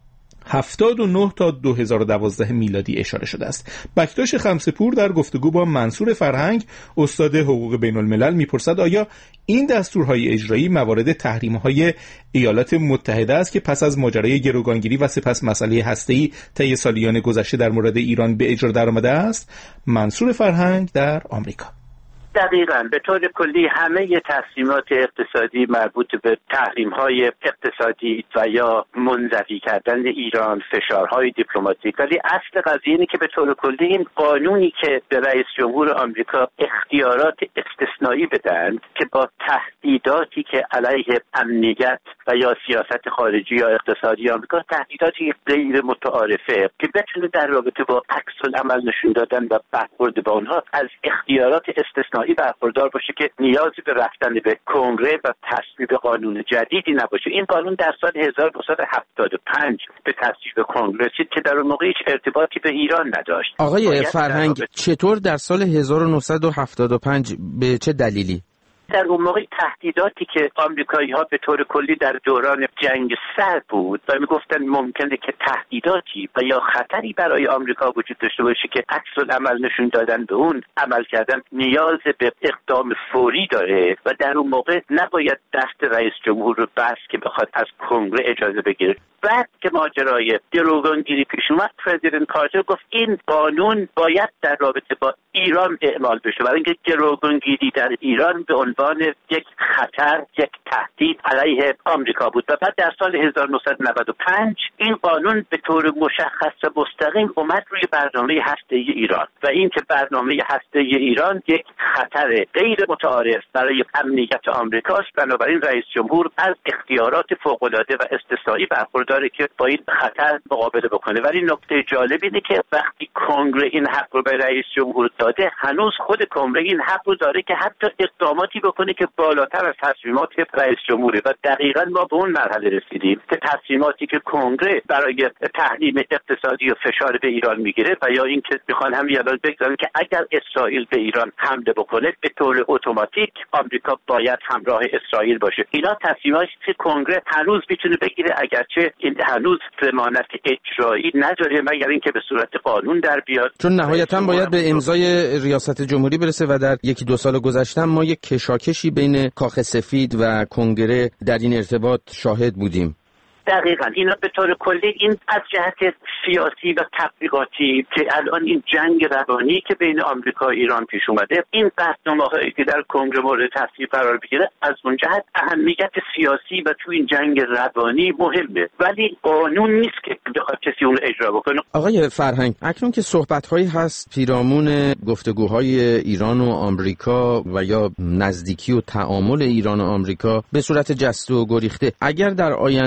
هفتاد و نه تا دو هزار و دوازده میلادی اشاره شده است. بکتاش خمسه‌پور در گفتگو با منصور فرهنگ استاد حقوق بین الملل میپرسد آیا این دستورهای اجرایی موارد تحریم‌های ایالات متحده است که پس از ماجرای گروگانگیری و سپس مسئله هسته‌ای طی سالیان گذشته در مورد ایران به اجرا درآمده است؟ منصور فرهنگ در آمریکا. دقیقاً به طور کلی همه تصمیمات اقتصادی مربوط به تحریم‌های اقتصادی و یا منزوی کردن ایران، فشارهای دیپلماتیک، ولی اصل قضیه اینه که به طور کلی این قانونی که به رئیس جمهور آمریکا اختیارات استثنایی بدن که با تهدیداتی که علیه امنیت و یا سیاست خارجی یا اقتصادی آمریکا، تهدیداتی غیر متعارفه که بتونه در رابطه با عکس‌العمل نشون دادن و برخورد با اونها از اختیارات استثنایی برخوردار باشه که نیازی به رفتن به کنگره و تصویب قانون جدیدی نباشه. این قانون در سال هزار و نهصد و هفتاد و پنج به تصویب کنگره رسید که در اون موقع هیچ ارتباطی به ایران نداشت. آقای فرهنگ، در چطور در سال هزار و نهصد و هفتاد و پنج به چه دلیلی؟ در اون موقع تهدیداتی که آمریکایی‌ها به طور کلی در دوران جنگ سرد بود و میگفتن ممکنه که تهدیداتی و یا خطری برای آمریکا وجود داشته باشه که عکس‌العمل نشون دادن به اون عمل کردن نیاز به اقدام فوری داره و در اون موقع نباید دست رئیس جمهور رو بس که بخواد از کنگره اجازه بگیره. بعد که ماجرای گروگانگیری پیش اومد، پرزیدنت کارتر گفت این قانون باید در رابطه با ایران اعمال بشه، برای اینکه گروگانگیری در ایران به عنوان یک خطر، یک تهدید علیه آمریکا بود. و بعد در سال هزار و نهصد و نود و پنج این قانون به طور مشخص و مستقیم اومد روی برنامه هسته‌ای ایران و این که برنامه هسته‌ای ایران یک خطر غیر متعارف برای امنیت آمریکاست، بنابراین رئیس جمهور از اختیارات فوق‌العاده و استثنایی برخورداره که با این خطر مقابله بکنه. ولی نکته جالب اینه که وقتی کنگره این حق رو به رئیس جمهور داده، هنوز خود کنگره این حق رو داره که حتی اقداماتی بکنه که بالاتر از تصمیمات رئیس جمهوره و دقیقاً ما به اون مرحله رسیدیم که تصمیماتی که کنگره برای تحریم اقتصادی و فشار به ایران میگیره و یا اینکه میخوان هم یادآور بگذارن که اگر اسرائیل به ایران حمله بکنه به طور اتوماتیک آمریکا باید همراه اسرائیل باشه. اینا تصمیماتی که کنگره هنوز میتونه بگیره، اگرچه این هنوز ضمانت اجرایی نداره مگر اینکه به صورت قانون در بیاد، چون نهایتاً باید به امضای ریاست جمهوری برسه و در یکی دو سال گذشته ما یک کشاکشی بین کاخ سفید و کنگره در این ارتباط شاهد بودیم. دقیقاً اینا به طور کلی این از جهت سیاسی و تبلیغاتی که الان این جنگ روانی که بین آمریکا و ایران پیش اومده، این برنامه‌هایی که در کنگره مورد تصویب قرار بگیره از اون جهت اهمیت سیاسی و تو این جنگ روانی مهمه، ولی قانون نیست که بخواد کسی اون اجرا بکنه. آقای فرهنگ، اکنون که صحبت‌هایی هست پیرامون گفتگوهای ایران و آمریکا و یا نزدیکی و تعامل ایران و آمریکا به صورت جست و گریخته، اگر در آینده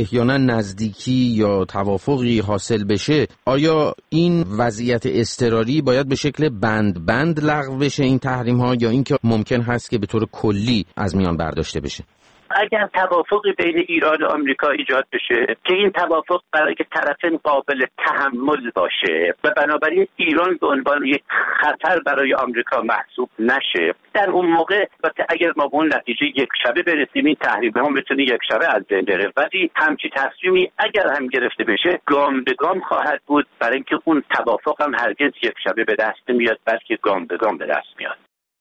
احیانا نزدیکی یا توافقی حاصل بشه، آیا این وضعیت اضطراری باید به شکل بند بند لغو بشه این تحریم ها، یا اینکه ممکن هست که به طور کلی از میان برداشته بشه؟ اگر توافقی بین ایران و آمریکا ایجاد بشه که این توافق برای طرفین قابل تحمل باشه و بنابراین ایران به عنوان یک خطر برای آمریکا محسوب نشه، در اون موقع اگر ما به اون نتیجه یک شبه برسیم این تحریم ها میتونه یک شبه از بین بره، ولی همچی تصمیمی اگر هم گرفته بشه گام به گام خواهد بود، برای اینکه اون توافق هم هرگز یک شبه به دست نمیاد بلکه گام به گام به دست میاد.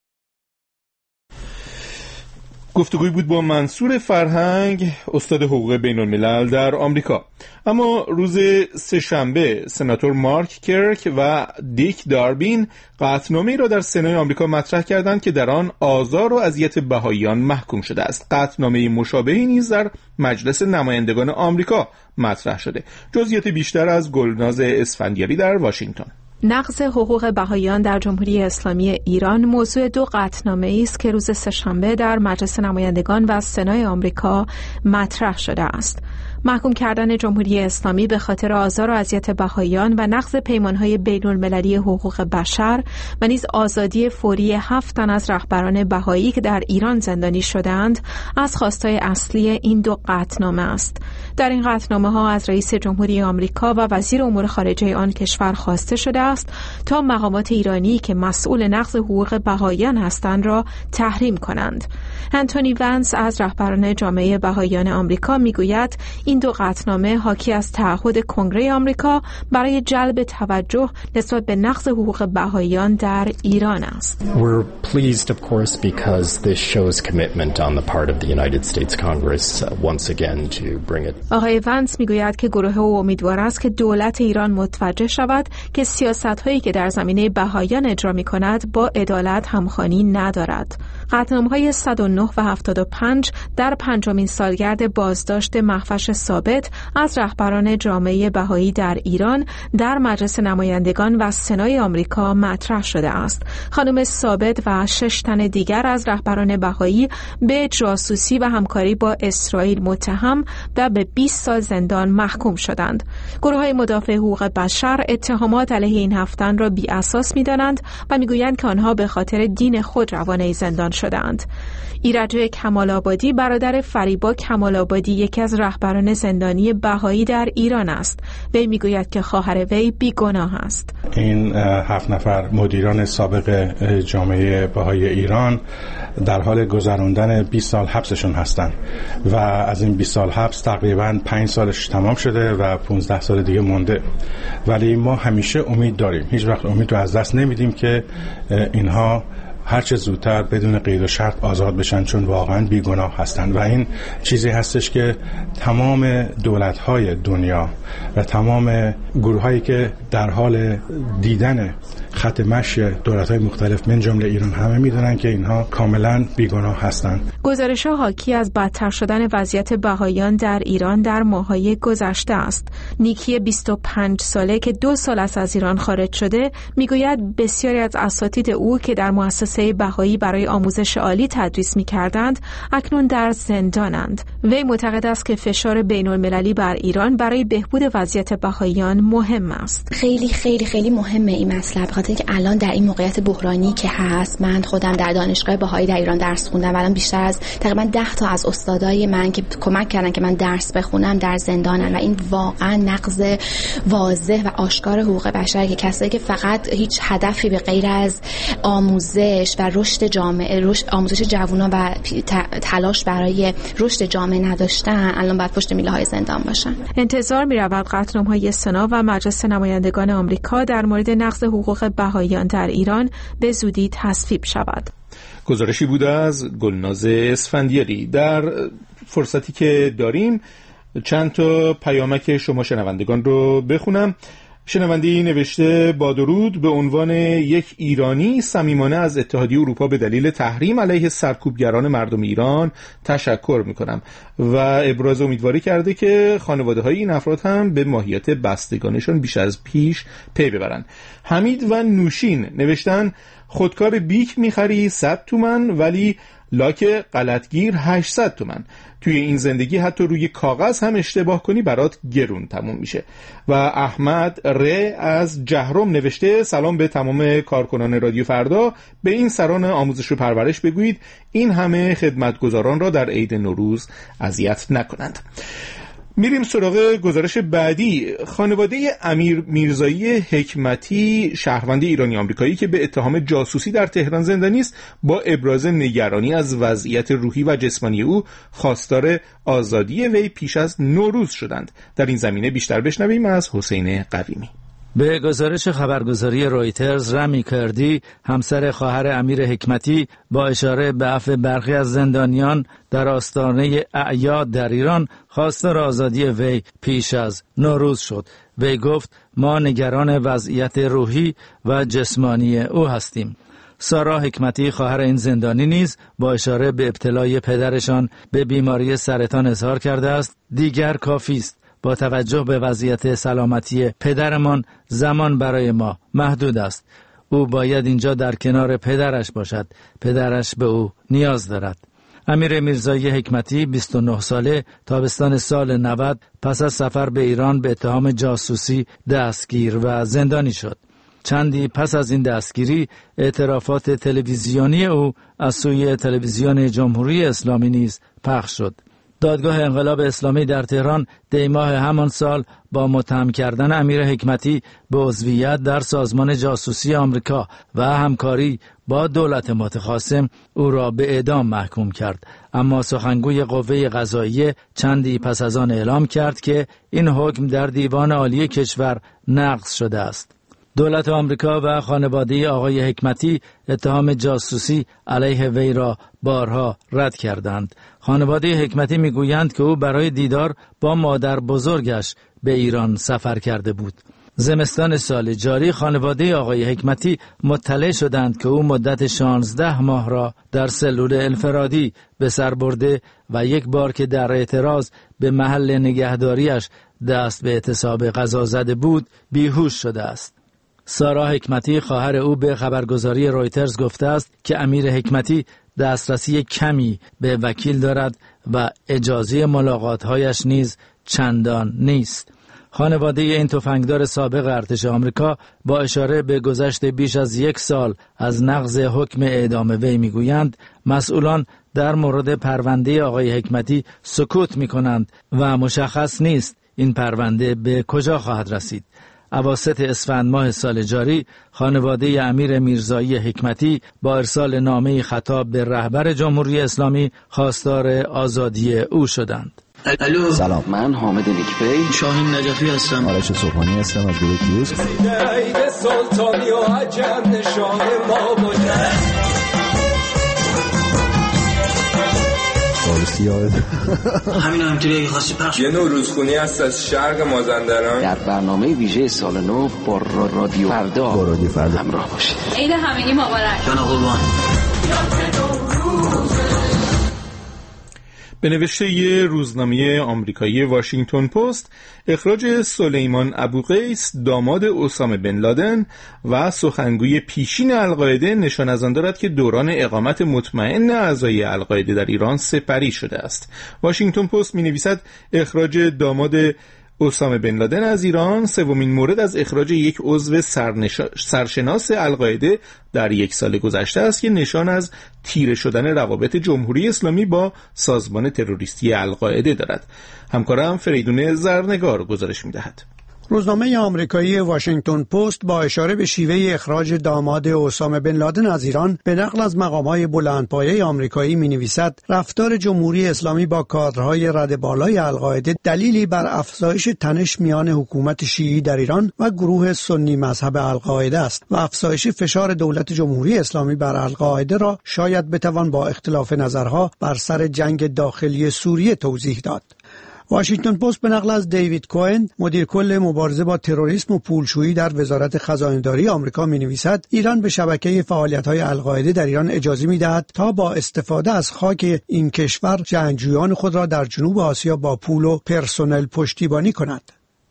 گفتگوی بود با منصور فرهنگ، استاد حقوق بین الملل در آمریکا. اما روز سه‌شنبه سناتور مارک کرک و دیک داربین قطعنامه‌ای را در سنای آمریکا مطرح کردند که در آن آزار و اذیت بهائیان محکوم شده است. قطعنامه مشابهی نیز در مجلس نمایندگان آمریکا مطرح شده. جزئیات بیشتر از گلناز اسفندیاری در واشنگتن. نقض حقوق بهائیان در جمهوری اسلامی ایران موضوع دو قطعنامه‌ای است که روز سه‌شنبه در مجلس نمایندگان و سنای آمریکا مطرح شده است. محکوم کردن جمهوری اسلامی به خاطر آزار و اذیت بهائیان و نقض پیمان‌های بین‌المللی حقوق بشر و نیز آزادی فوری هفت تن از رهبران بهایی که در ایران زندانی شده‌اند از خواستهای اصلی این دو قطعنامه است. در این قطعنامه‌ها از رئیس جمهوری آمریکا و وزیر امور خارجه آن کشور خواسته شده است تا مقامات ایرانی که مسئول نقض حقوق بهائیان هستند را تحریم کنند. انتونی ونس از رهبران جامعه بهائیان آمریکا میگوید این دو قطعنامه حاکی از تعهد کنگره آمریکا برای جلب توجه نسبت به نقض حقوق بهائیان در ایران است. We're pleased of course because this shows commitment on the part of the United States Congress once again to bring it. آقای ونس میگوید که گروه او امیدوار است که دولت ایران متوجه شود که سیاست‌هایی که در زمینه بهائیان اجرا می‌کند با عدالت همخوانی ندارد. قطعنامه‌های صد و نه و هفتاد و پنج در پنجمین سالگرد بازداشت مخفش ثابت از رهبران جامعه بهایی در ایران در مجلس نمایندگان و سنای آمریکا مطرح شده است. خانم ثابت و شش تن دیگر از رهبران بهایی به جاسوسی و همکاری با اسرائیل متهم و به بیست سال زندان محکوم شدند. گروه‌های مدافع حقوق بشر اتهامات علیه این هفت تن را بی اساس می‌دانند و می‌گویند که آنها به خاطر دین خود روانه زندان شدند. ایرج کمال‌آبادی برادر فریبا کمال‌آبادی یکی از رهبران زندانی بهایی در ایران است. وی میگوید که خواهر وی بیگناه است. این هفت نفر مدیران سابق جامعه بهایی ایران در حال گذراندن بیست سال حبسشون هستند و از این بیست سال حبس تقریباً پنج سالش تمام شده و پانزده سال دیگه مونده، ولی ما همیشه امید داریم، هیچ وقت امید رو از دست نمیدیم که اینها هر چه زودتر بدون قید و شرط آزاد بشن، چون واقعا بیگناه هستند و این چیزی هستش که تمام دولت‌های دنیا و تمام گروه‌هایی که در حال دیدن خط مشی دولت‌های مختلف من جمله ایران همه می‌دونن که اینها کاملا بیگناه هستند. گزارش‌ها حاکی از بدتر شدن وضعیت بهائیان در ایران در ماه‌های گذشته است. نیکی بیست و پنج ساله که دو سال است از ایران خارج شده میگوید بسیاری از اساتید او که در مؤسسه بهایی برای آموزش عالی تدریس می‌کردند اکنون در زندانند. وی معتقد است که فشار بین‌المللی بر ایران برای بهبود وضعیت بهائیان مهم است. خیلی خیلی خیلی مهمه این مسئله، بخاطر اینکه الان در این موقعیت بحرانی که هست، من خودم در دانشگاه بهایی در ایران درس خوندم، الان بیشتر از تقریبا ده تا از استادای من که کمک کردن که من درس بخونم در زندانن و این واقعا نقض واضح و آشکار حقوق بشر که کسایی که فقط هیچ هدفی به غیر از آموزش و رشد جامعه، رشد آموزش جوانان و تلاش برای رشد جامعه نداشتن، الان باید پشت میله‌های زندان باشن. انتظار می‌رود قطعنامه‌های سنا و مجلس نمایندگان آمریکا در مورد نقض حقوق بهائیان در ایران به زودی تصویب شود. گزارشی بود از گلناز اسفندیاری. در فرصتی که داریم چند تا پیامک شما شنوندگان رو بخونم. شنونده‌ای نوشته: با درود، به عنوان یک ایرانی صمیمانه از اتحادیه اروپا به دلیل تحریم علیه سرکوبگران مردم ایران تشکر میکنم و ابراز امیدواری کرده که خانواده‌های این افراد هم به ماهیت بستگانشان بیش از پیش پی ببرند. حمید و نوشین نوشتن: خودکار بیک میخری صد تومن ولی لاک غلطگیر هشتصد تومن. توی این زندگی حتی روی کاغذ هم اشتباه کنی برات گرون تموم میشه. و احمد ر از جهرم نوشته سلام به تمام کارکنان رادیو فردا، به این سران آموزش و پرورش بگویید این همه خدمتگزاران را در عید نوروز اذیت نکنند. میریم سراغ گزارش بعدی. خانواده امیر میرزایی حکمتی، شهروند ایرانی آمریکایی که به اتهام جاسوسی در تهران زندانی است، با ابراز نگرانی از وضعیت روحی و جسمانی او خواستار آزادی وی پیش از نوروز شدند. در این زمینه بیشتر بشنویم از حسین قویمی. به گزارش خبرگزاری رویترز، رمی کردی، همسر خواهر امیر حکمتی، با اشاره به عفو برخی از زندانیان در آستانه اعیاد در ایران خواستار آزادی وی پیش از نوروز شد. وی گفت ما نگران وضعیت روحی و جسمانی او هستیم. سارا حکمتی، خواهر این زندانی، نیز با اشاره به ابتلای پدرشان به بیماری سرطان اظهار کرده است دیگر کافی است. با توجه به وضعیت سلامتی پدرمان زمان برای ما محدود است. او باید اینجا در کنار پدرش باشد. پدرش به او نیاز دارد. امیر میرزایی حکمتی بیست و نه ساله تابستان سال نود پس از سفر به ایران به اتهام جاسوسی دستگیر و زندانی شد. چندی پس از این دستگیری اعترافات تلویزیونی او از سوی تلویزیون جمهوری اسلامی نیز پخش شد. دادگاه انقلاب اسلامی در تهران دی ماه همان سال با متهم کردن امیر حکمتی به عضویت در سازمان جاسوسی آمریکا و همکاری با دولت متخاصم او را به اعدام محکوم کرد. اما سخنگوی قوه قضاییه چندی پس از آن اعلام کرد که این حکم در دیوان عالی کشور نقض شده است. دولت آمریکا و خانواده آقای حکمتی اتهام جاسوسی علیه وی را بارها رد کردند. خانواده حکمتی میگویند که او برای دیدار با مادر بزرگش به ایران سفر کرده بود. زمستان سال جاری خانواده آقای حکمتی مطلع شدند که او مدت شانزده ماه را در سلول انفرادی به سر برده و یک بار که در اعتراض به محل نگهداریش دست به اعتصاب غذا زده بود بیهوش شده است. سارا حکمتی، خواهر او، به خبرگزاری رویترز گفته است که امیر حکمتی دسترسی کمی به وکیل دارد و اجازه ملاقات‌هایش نیز چندان نیست. خانواده این تفنگدار سابق ارتش آمریکا با اشاره به گذشت بیش از یک سال از نقض حکم اعدام وی میگویند مسئولان در مورد پرونده آقای حکمتی سکوت میکنند و مشخص نیست این پرونده به کجا خواهد رسید. اواسط اسفند ماه سال جاری خانواده امیر میرزایی حکمتی با ارسال نامه خطاب به رهبر جمهوری اسلامی خواستار آزادی او شدند. الو، سلام، من حامد نیکبی، شاهین نجفی هستم. آرش صبحانی هستم از گروه کیوز. عید سلطانی و عجب نشان ما باشه. همین هم همینطوری اگه خواستی پخش. یه نوروزخونی هست از شرق مازندران. در برنامه ویژه سال نو با رادیو فردا با رادیو فردا همراه باشید. عید همگی مبارک. جان قربان. به نوشته ی روزنامه آمریکایی واشنگتن پست، اخراج سلیمان ابوقیس داماد اسامه بن لادن و سخنگوی پیشین القاعده نشان از آن دارد که دوران اقامت مطمئن اعضای القاعده در ایران سپری شده است. واشنگتن پست می‌نویسد اخراج داماد اسامه بن لادن از ایران سومین مورد از اخراج یک عضو سرشناس القاعده در یک سال گذشته است که نشان از تیره شدن روابط جمهوری اسلامی با سازمان تروریستی القاعده دارد. همکارم فریدون زرنگار گزارش می‌دهد. روزنامه آمریکایی واشنگتن پست با اشاره به شیوه اخراج داماد اسامه بن لادن از ایران به نقل از مقام‌های بلندپایه آمریکایی می‌نویسد رفتار جمهوری اسلامی با کادرهای رد بالای القاعده دلیلی بر افزایش تنش میان حکومت شیعی در ایران و گروه سنی مذهب القاعده است و افزایش فشار دولت جمهوری اسلامی بر القاعده را شاید بتوان با اختلاف نظرها بر سر جنگ داخلی سوریه توضیح داد. واشنگتن پست به نقل از دیوید کوئن، مدیر کل مبارزه با تروریسم و پولشویی در وزارت خزانه‌داری آمریکا می‌نویسد ایران به شبکه فعالیت‌های القاعده در ایران اجازه می‌دهد تا با استفاده از خاک این کشور جنگجویان خود را در جنوب آسیا با پول و پرسنل پشتیبانی کند.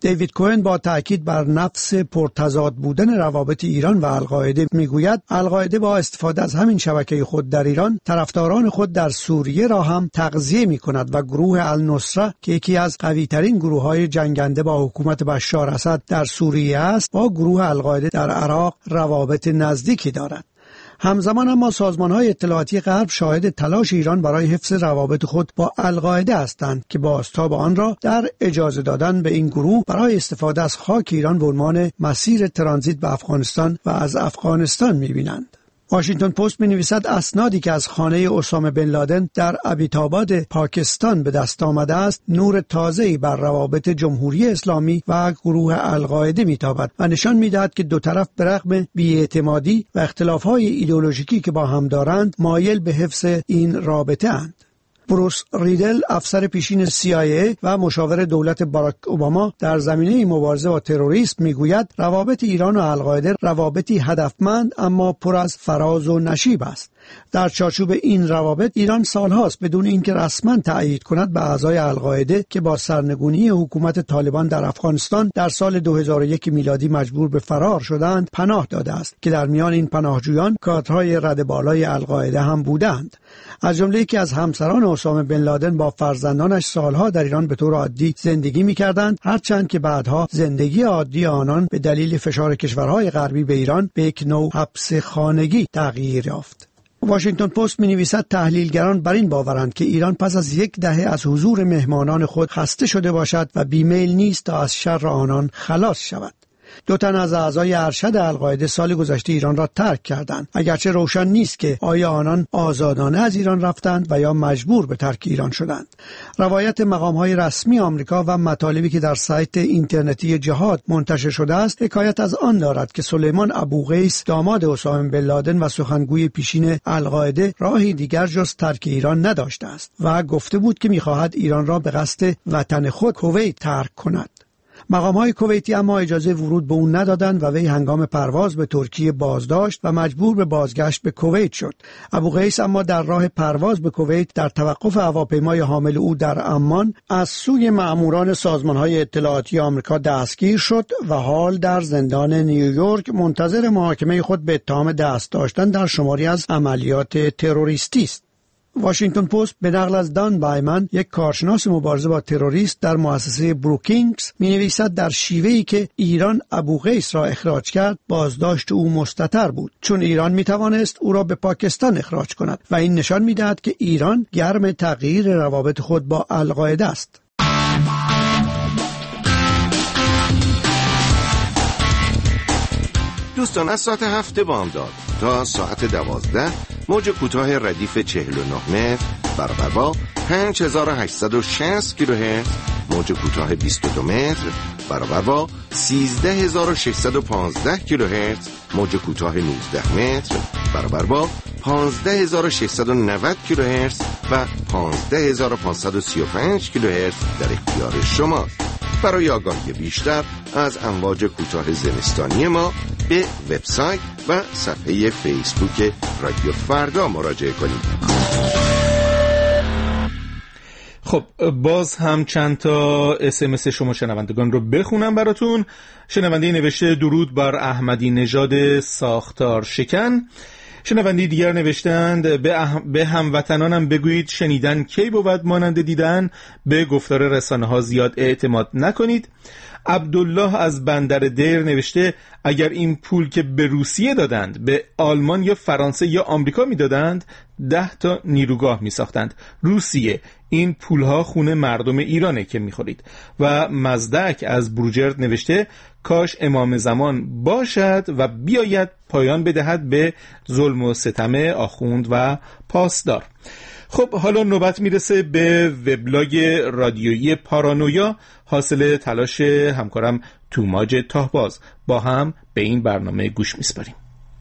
دیوید کوهن با تأکید بر نفس پرتضاد بودن روابط ایران و القاعده میگوید القاعده با استفاده از همین شبکه خود در ایران طرفداران خود در سوریه را هم تغذیه می‌کند و گروه النصره که یکی از قوی‌ترین گروه‌های جنگنده با حکومت بشار اسد در سوریه است با گروه القاعده در عراق روابط نزدیکی دارد. همزمان اما سازمان‌های اطلاعاتی غرب شاهد تلاش ایران برای حفظ روابط خود با القاعده هستند که بازتاب آن را در اجازه دادن به این گروه برای استفاده از خاک ایران به عنوان مسیر ترانزیت به افغانستان و از افغانستان می‌بینند. واشنگتن پست می‌نویسد اسنادی که از خانه اسامه بن لادن در ابیتاباد پاکستان به دست آمده است نور تازه‌ای بر روابط جمهوری اسلامی و گروه القاعده می‌تابد و نشان می‌دهد که دو طرف به رغم بی‌اعتمادی و اختلاف‌های ایدئولوژیکی که با هم دارند مایل به حفظ این رابطه اند. بروس ریدل افسر پیشین سی آی ای و مشاور دولت باراک اوباما در زمینه مبارزه با تروریسم میگوید روابط ایران و القاعده روابطی هدفمند اما پر از فراز و نشیب است. در چارچوب این روابط ایران سالهاست بدون اینکه رسما تأیید کند به اعضای القاعده که با سرنگونی حکومت طالبان در افغانستان در سال دو هزار و یک میلادی مجبور به فرار شدند پناه داده است که در میان این پناهجویان کادرهای رد بالای القاعده هم بودند. از جمله یکی از همسران اسامه بن لادن با فرزندانش سالها در ایران به طور عادی زندگی می‌کردند، هرچند که بعدها زندگی عادی آنان به دلیل فشار کشورهای غربی به ایران به یک نوع حبس خانگی تغییر یافت. واشنگتن پست می‌نویسد تحلیلگران بر این باورند که ایران پس از یک دهه از حضور مهمانان خود خسته شده باشد و بیمیل نیست تا از شر آنان خلاص شود. دو تن از اعضای ارشد القاعده سال گذشته ایران را ترک کردند، اگرچه روشن نیست که آیا آنان آزادانه از ایران رفتند و یا مجبور به ترک ایران شدند. روایت مقام‌های رسمی آمریکا و مطالبی که در سایت اینترنتی جهاد منتشر شده است حکایت از آن دارد که سلیمان ابوقیس داماد اسامه بن لادن و سخنگوی پیشین القاعده راهی دیگر جز ترک ایران نداشته است و گفته بود که می‌خواهد ایران را به قصد وطن خود کویت ترک کند. مقام‌های کویتی اما اجازه ورود به اون ندادند و وی هنگام پرواز به ترکیه بازداشت و مجبور به بازگشت به کویت شد. ابوقیس اما در راه پرواز به کویت در توقف هواپیمای حامل او در عمان از سوی مأموران سازمان‌های اطلاعاتی آمریکا دستگیر شد و حال در زندان نیویورک منتظر محاکمه خود به اتهام دست داشتن در شماری از عملیات تروریستی است. واشنگتن پست به نقل از دان بایمن یک کارشناس مبارزه با تروریست در مؤسسه بروکینگز می‌نویسد در شیوهی که ایران ابوقیس را اخراج کرد بازداشت او مستتر بود، چون ایران می‌توانست او را به پاکستان اخراج کند و این نشان می‌دهد که ایران گرم تغییر روابط خود با القاعده است. دوستان از ساعت هفت بامداد تا ساعت دوازده موج کوتاه ردیف چهل و نه متر برابر با پنج هزار و هشتصد و شصت کیلوهرتز، موج کوتاه بیست و دو متر برابر با سیزده هزار و ششصد و پانزده کیلوهرتز، موج کوتاه نوزده متر برابر با پانزده هزار و ششصد و نود کیلوهرتز و پانزده هزار و پانصد و سی و پنج کیلوهرتز در اختیار شماست. برای آگاهی بیشتر از امواج کوتاه زمستانی ما به وبسایت و صفحه فیسبوک رادیو فردا مراجعه کنید. خب باز هم چند تا اس ام اس شما شنوندگان رو بخونم براتون. شنونده نوشته درود بر احمدی نژاد ساختار شکن. شنونده دیگر نوشتند به, اح... به هموطنانم بگویید شنیدن کی بود مانند دیدن، به گفتار رسانه ها زیاد اعتماد نکنید. عبدالله از بندر دیر نوشته اگر این پول که به روسیه دادند به آلمان یا فرانسه یا آمریکا میدادند ده تا نیروگاه می ساختند. روسیه این پولها خونه مردم ایرانه که میخورید. و مزدک از بروجرد نوشته کاش امام زمان باشد و بیاید پایان بدهد به ظلم و ستم آخوند و پاسدار. خب حالا نوبت میرسه به وبلاگ رادیویی پارانویا، حاصل تلاش همکارم توماج تاهباز. با هم به این برنامه گوش میسپاریم.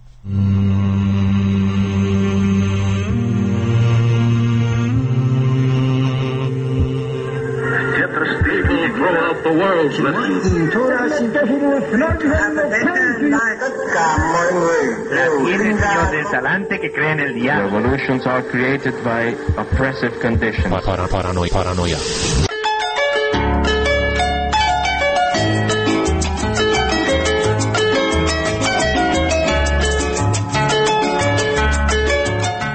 Revolutions are created by oppressive conditions. Paranoia. Paranoia.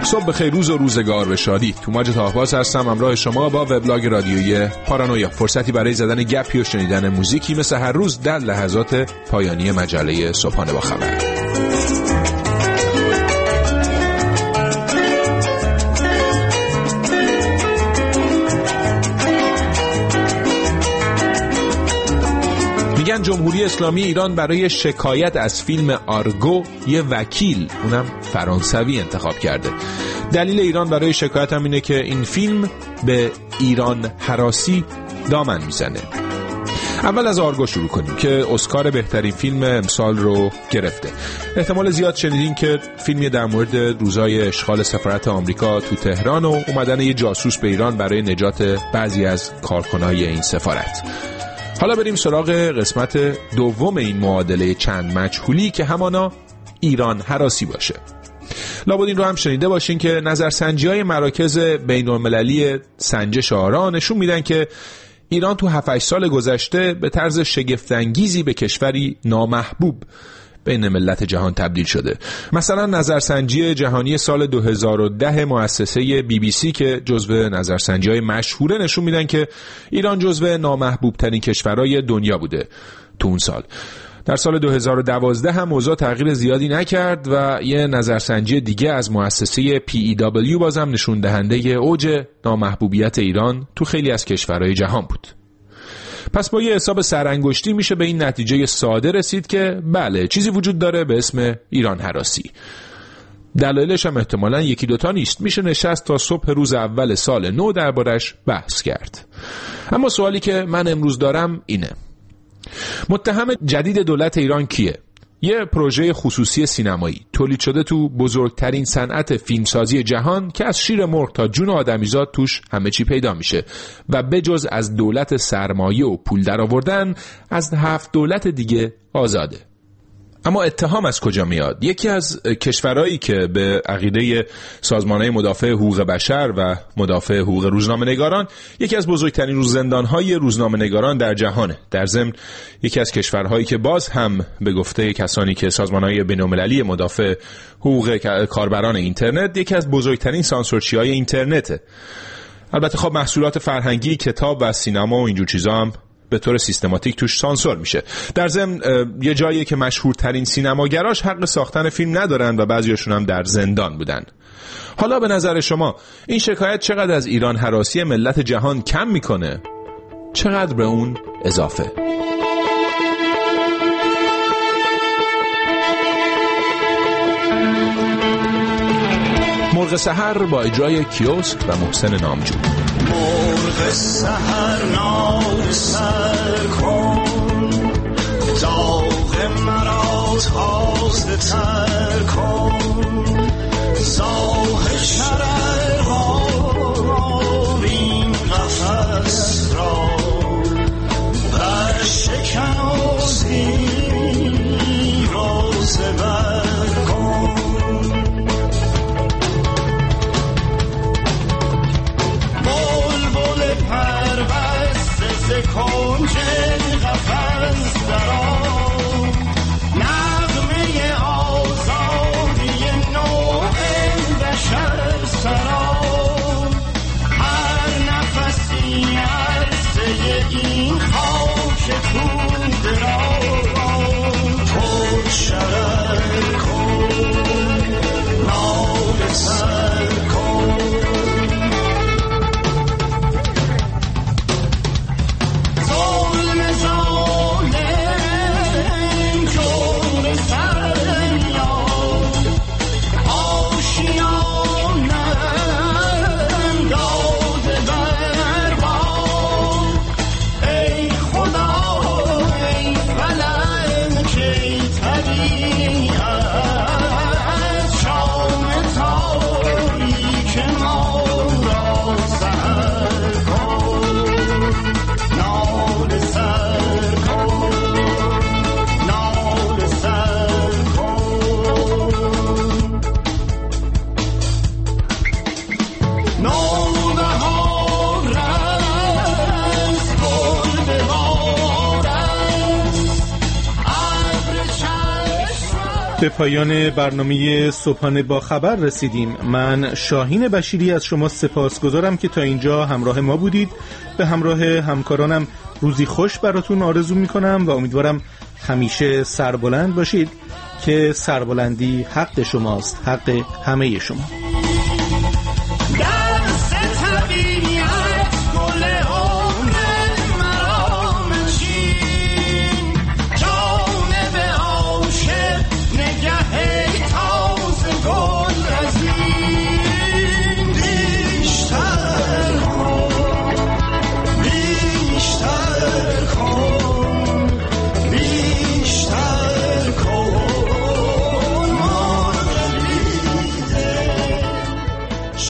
صبح بخیر، روز و روزگار به شادی. توماج تاهباز هستم، همراه شما با وبلاگ رادیویی پارانویا. فرصتی برای زدن گپی و شنیدن موزیکی مثل هر روز در لحظات پایانی مجله صبحانه با خبر. میگن جمهوری اسلامی ایران برای شکایت از فیلم آرگو یه وکیل، اونم فرانسوی، انتخاب کرده. دلیل ایران برای شکایت هم اینه که این فیلم به ایران هراسی دامن میزنه. اول از آرگو شروع کنیم که اسکار بهترین فیلم امسال رو گرفته. احتمال زیاد شنیدین که فیلمی در مورد روزای اشغال سفارت آمریکا تو تهران و اومدن یه جاسوس به ایران برای نجات بعضی از کارکنای این سفارت. حالا بریم سراغ قسمت دوم این معادله چند مجهولی که همانا ایران هراسی باشه. لابد این رو هم شنیده باشین که نظرسنجی‌های مراکز بین‌المللی سنجش آرا نشون میدن که ایران تو هفت هشت سال گذشته به طرز شگفت‌انگیزی به کشوری نامحبوب بین ملت جهان تبدیل شده. مثلا نظرسنجی جهانی سال دو هزار و ده مؤسسه بی بی سی که جزو نظرسنجی‌های مشهوره نشون میدن که ایران جزو نامحبوب ترین کشورهای دنیا بوده تو اون سال. در سال دو هزار و دوازده هم موضوع تغییر زیادی نکرد و یه نظرسنجی دیگه از مؤسسه پی ای دبلیو بازم نشون دهنده اوج نامحبوبیت ایران تو خیلی از کشورهای جهان بود. پس با یه حساب سرانگشتی میشه به این نتیجه ساده رسید که بله، چیزی وجود داره به اسم ایران هراسی. دلایلش هم احتمالاً یکی دوتا نیست، میشه نشست تا صبح روز اول سال نو دربارش بحث کرد. اما سوالی که من امروز دارم اینه: متهم جدید دولت ایران کیه؟ یه پروژه خصوصی سینمایی تولید شده تو بزرگترین صنعت فیلمسازی جهان که از شیر مرغ تا جون آدمیزاد توش همه چی پیدا میشه و بجز از دولت سرمایه و پول در آوردن از هفت دولت دیگه آزاده. اما اتهام از کجا میاد؟ یکی از کشورهایی که به عقیده سازمان‌های مدافع حقوق بشر و مدافع حقوق روزنامه‌نگاران یکی از بزرگترین روز زندان‌های روزنامه‌نگاران در جهانه. در ضمن یکی از کشورهایی که باز هم به گفته کسانی که سازمان‌های بین‌المللی مدافع حقوق کاربران اینترنت یکی از بزرگترین سانسورچی‌های اینترنته. البته خب محصولات فرهنگی، کتاب و سینما و اینجور چیزا هم به طور سیستماتیک توش سانسور میشه. در ضمن یه جایی که مشهورترین سینماگراش حق ساختن فیلم ندارن و بعضیاشون هم در زندان بودن. حالا به نظر شما این شکایت چقدر از ایران هراسی ملت جهان کم میکنه؟ چقدر به اون اضافه؟ مرغ سحر با اجرای کیوسک و محسن نامجو. مرغ سحر ناز سر کن، داغ مرا تازه تر کن، زاه شرر ها این قفس را بر شکن و زیر و زبر کن. کنج قفس درآ، نغمه آزادی نوع بشر سر به پایان برنامه صبحانه با خبر رسیدیم. من شاهین بشیری از شما سپاسگزارم که تا اینجا همراه ما بودید. به همراه همکارانم روزی خوش براتون آرزو میکنم و امیدوارم همیشه سربلند باشید که سربلندی حق شماست، حق همه شما.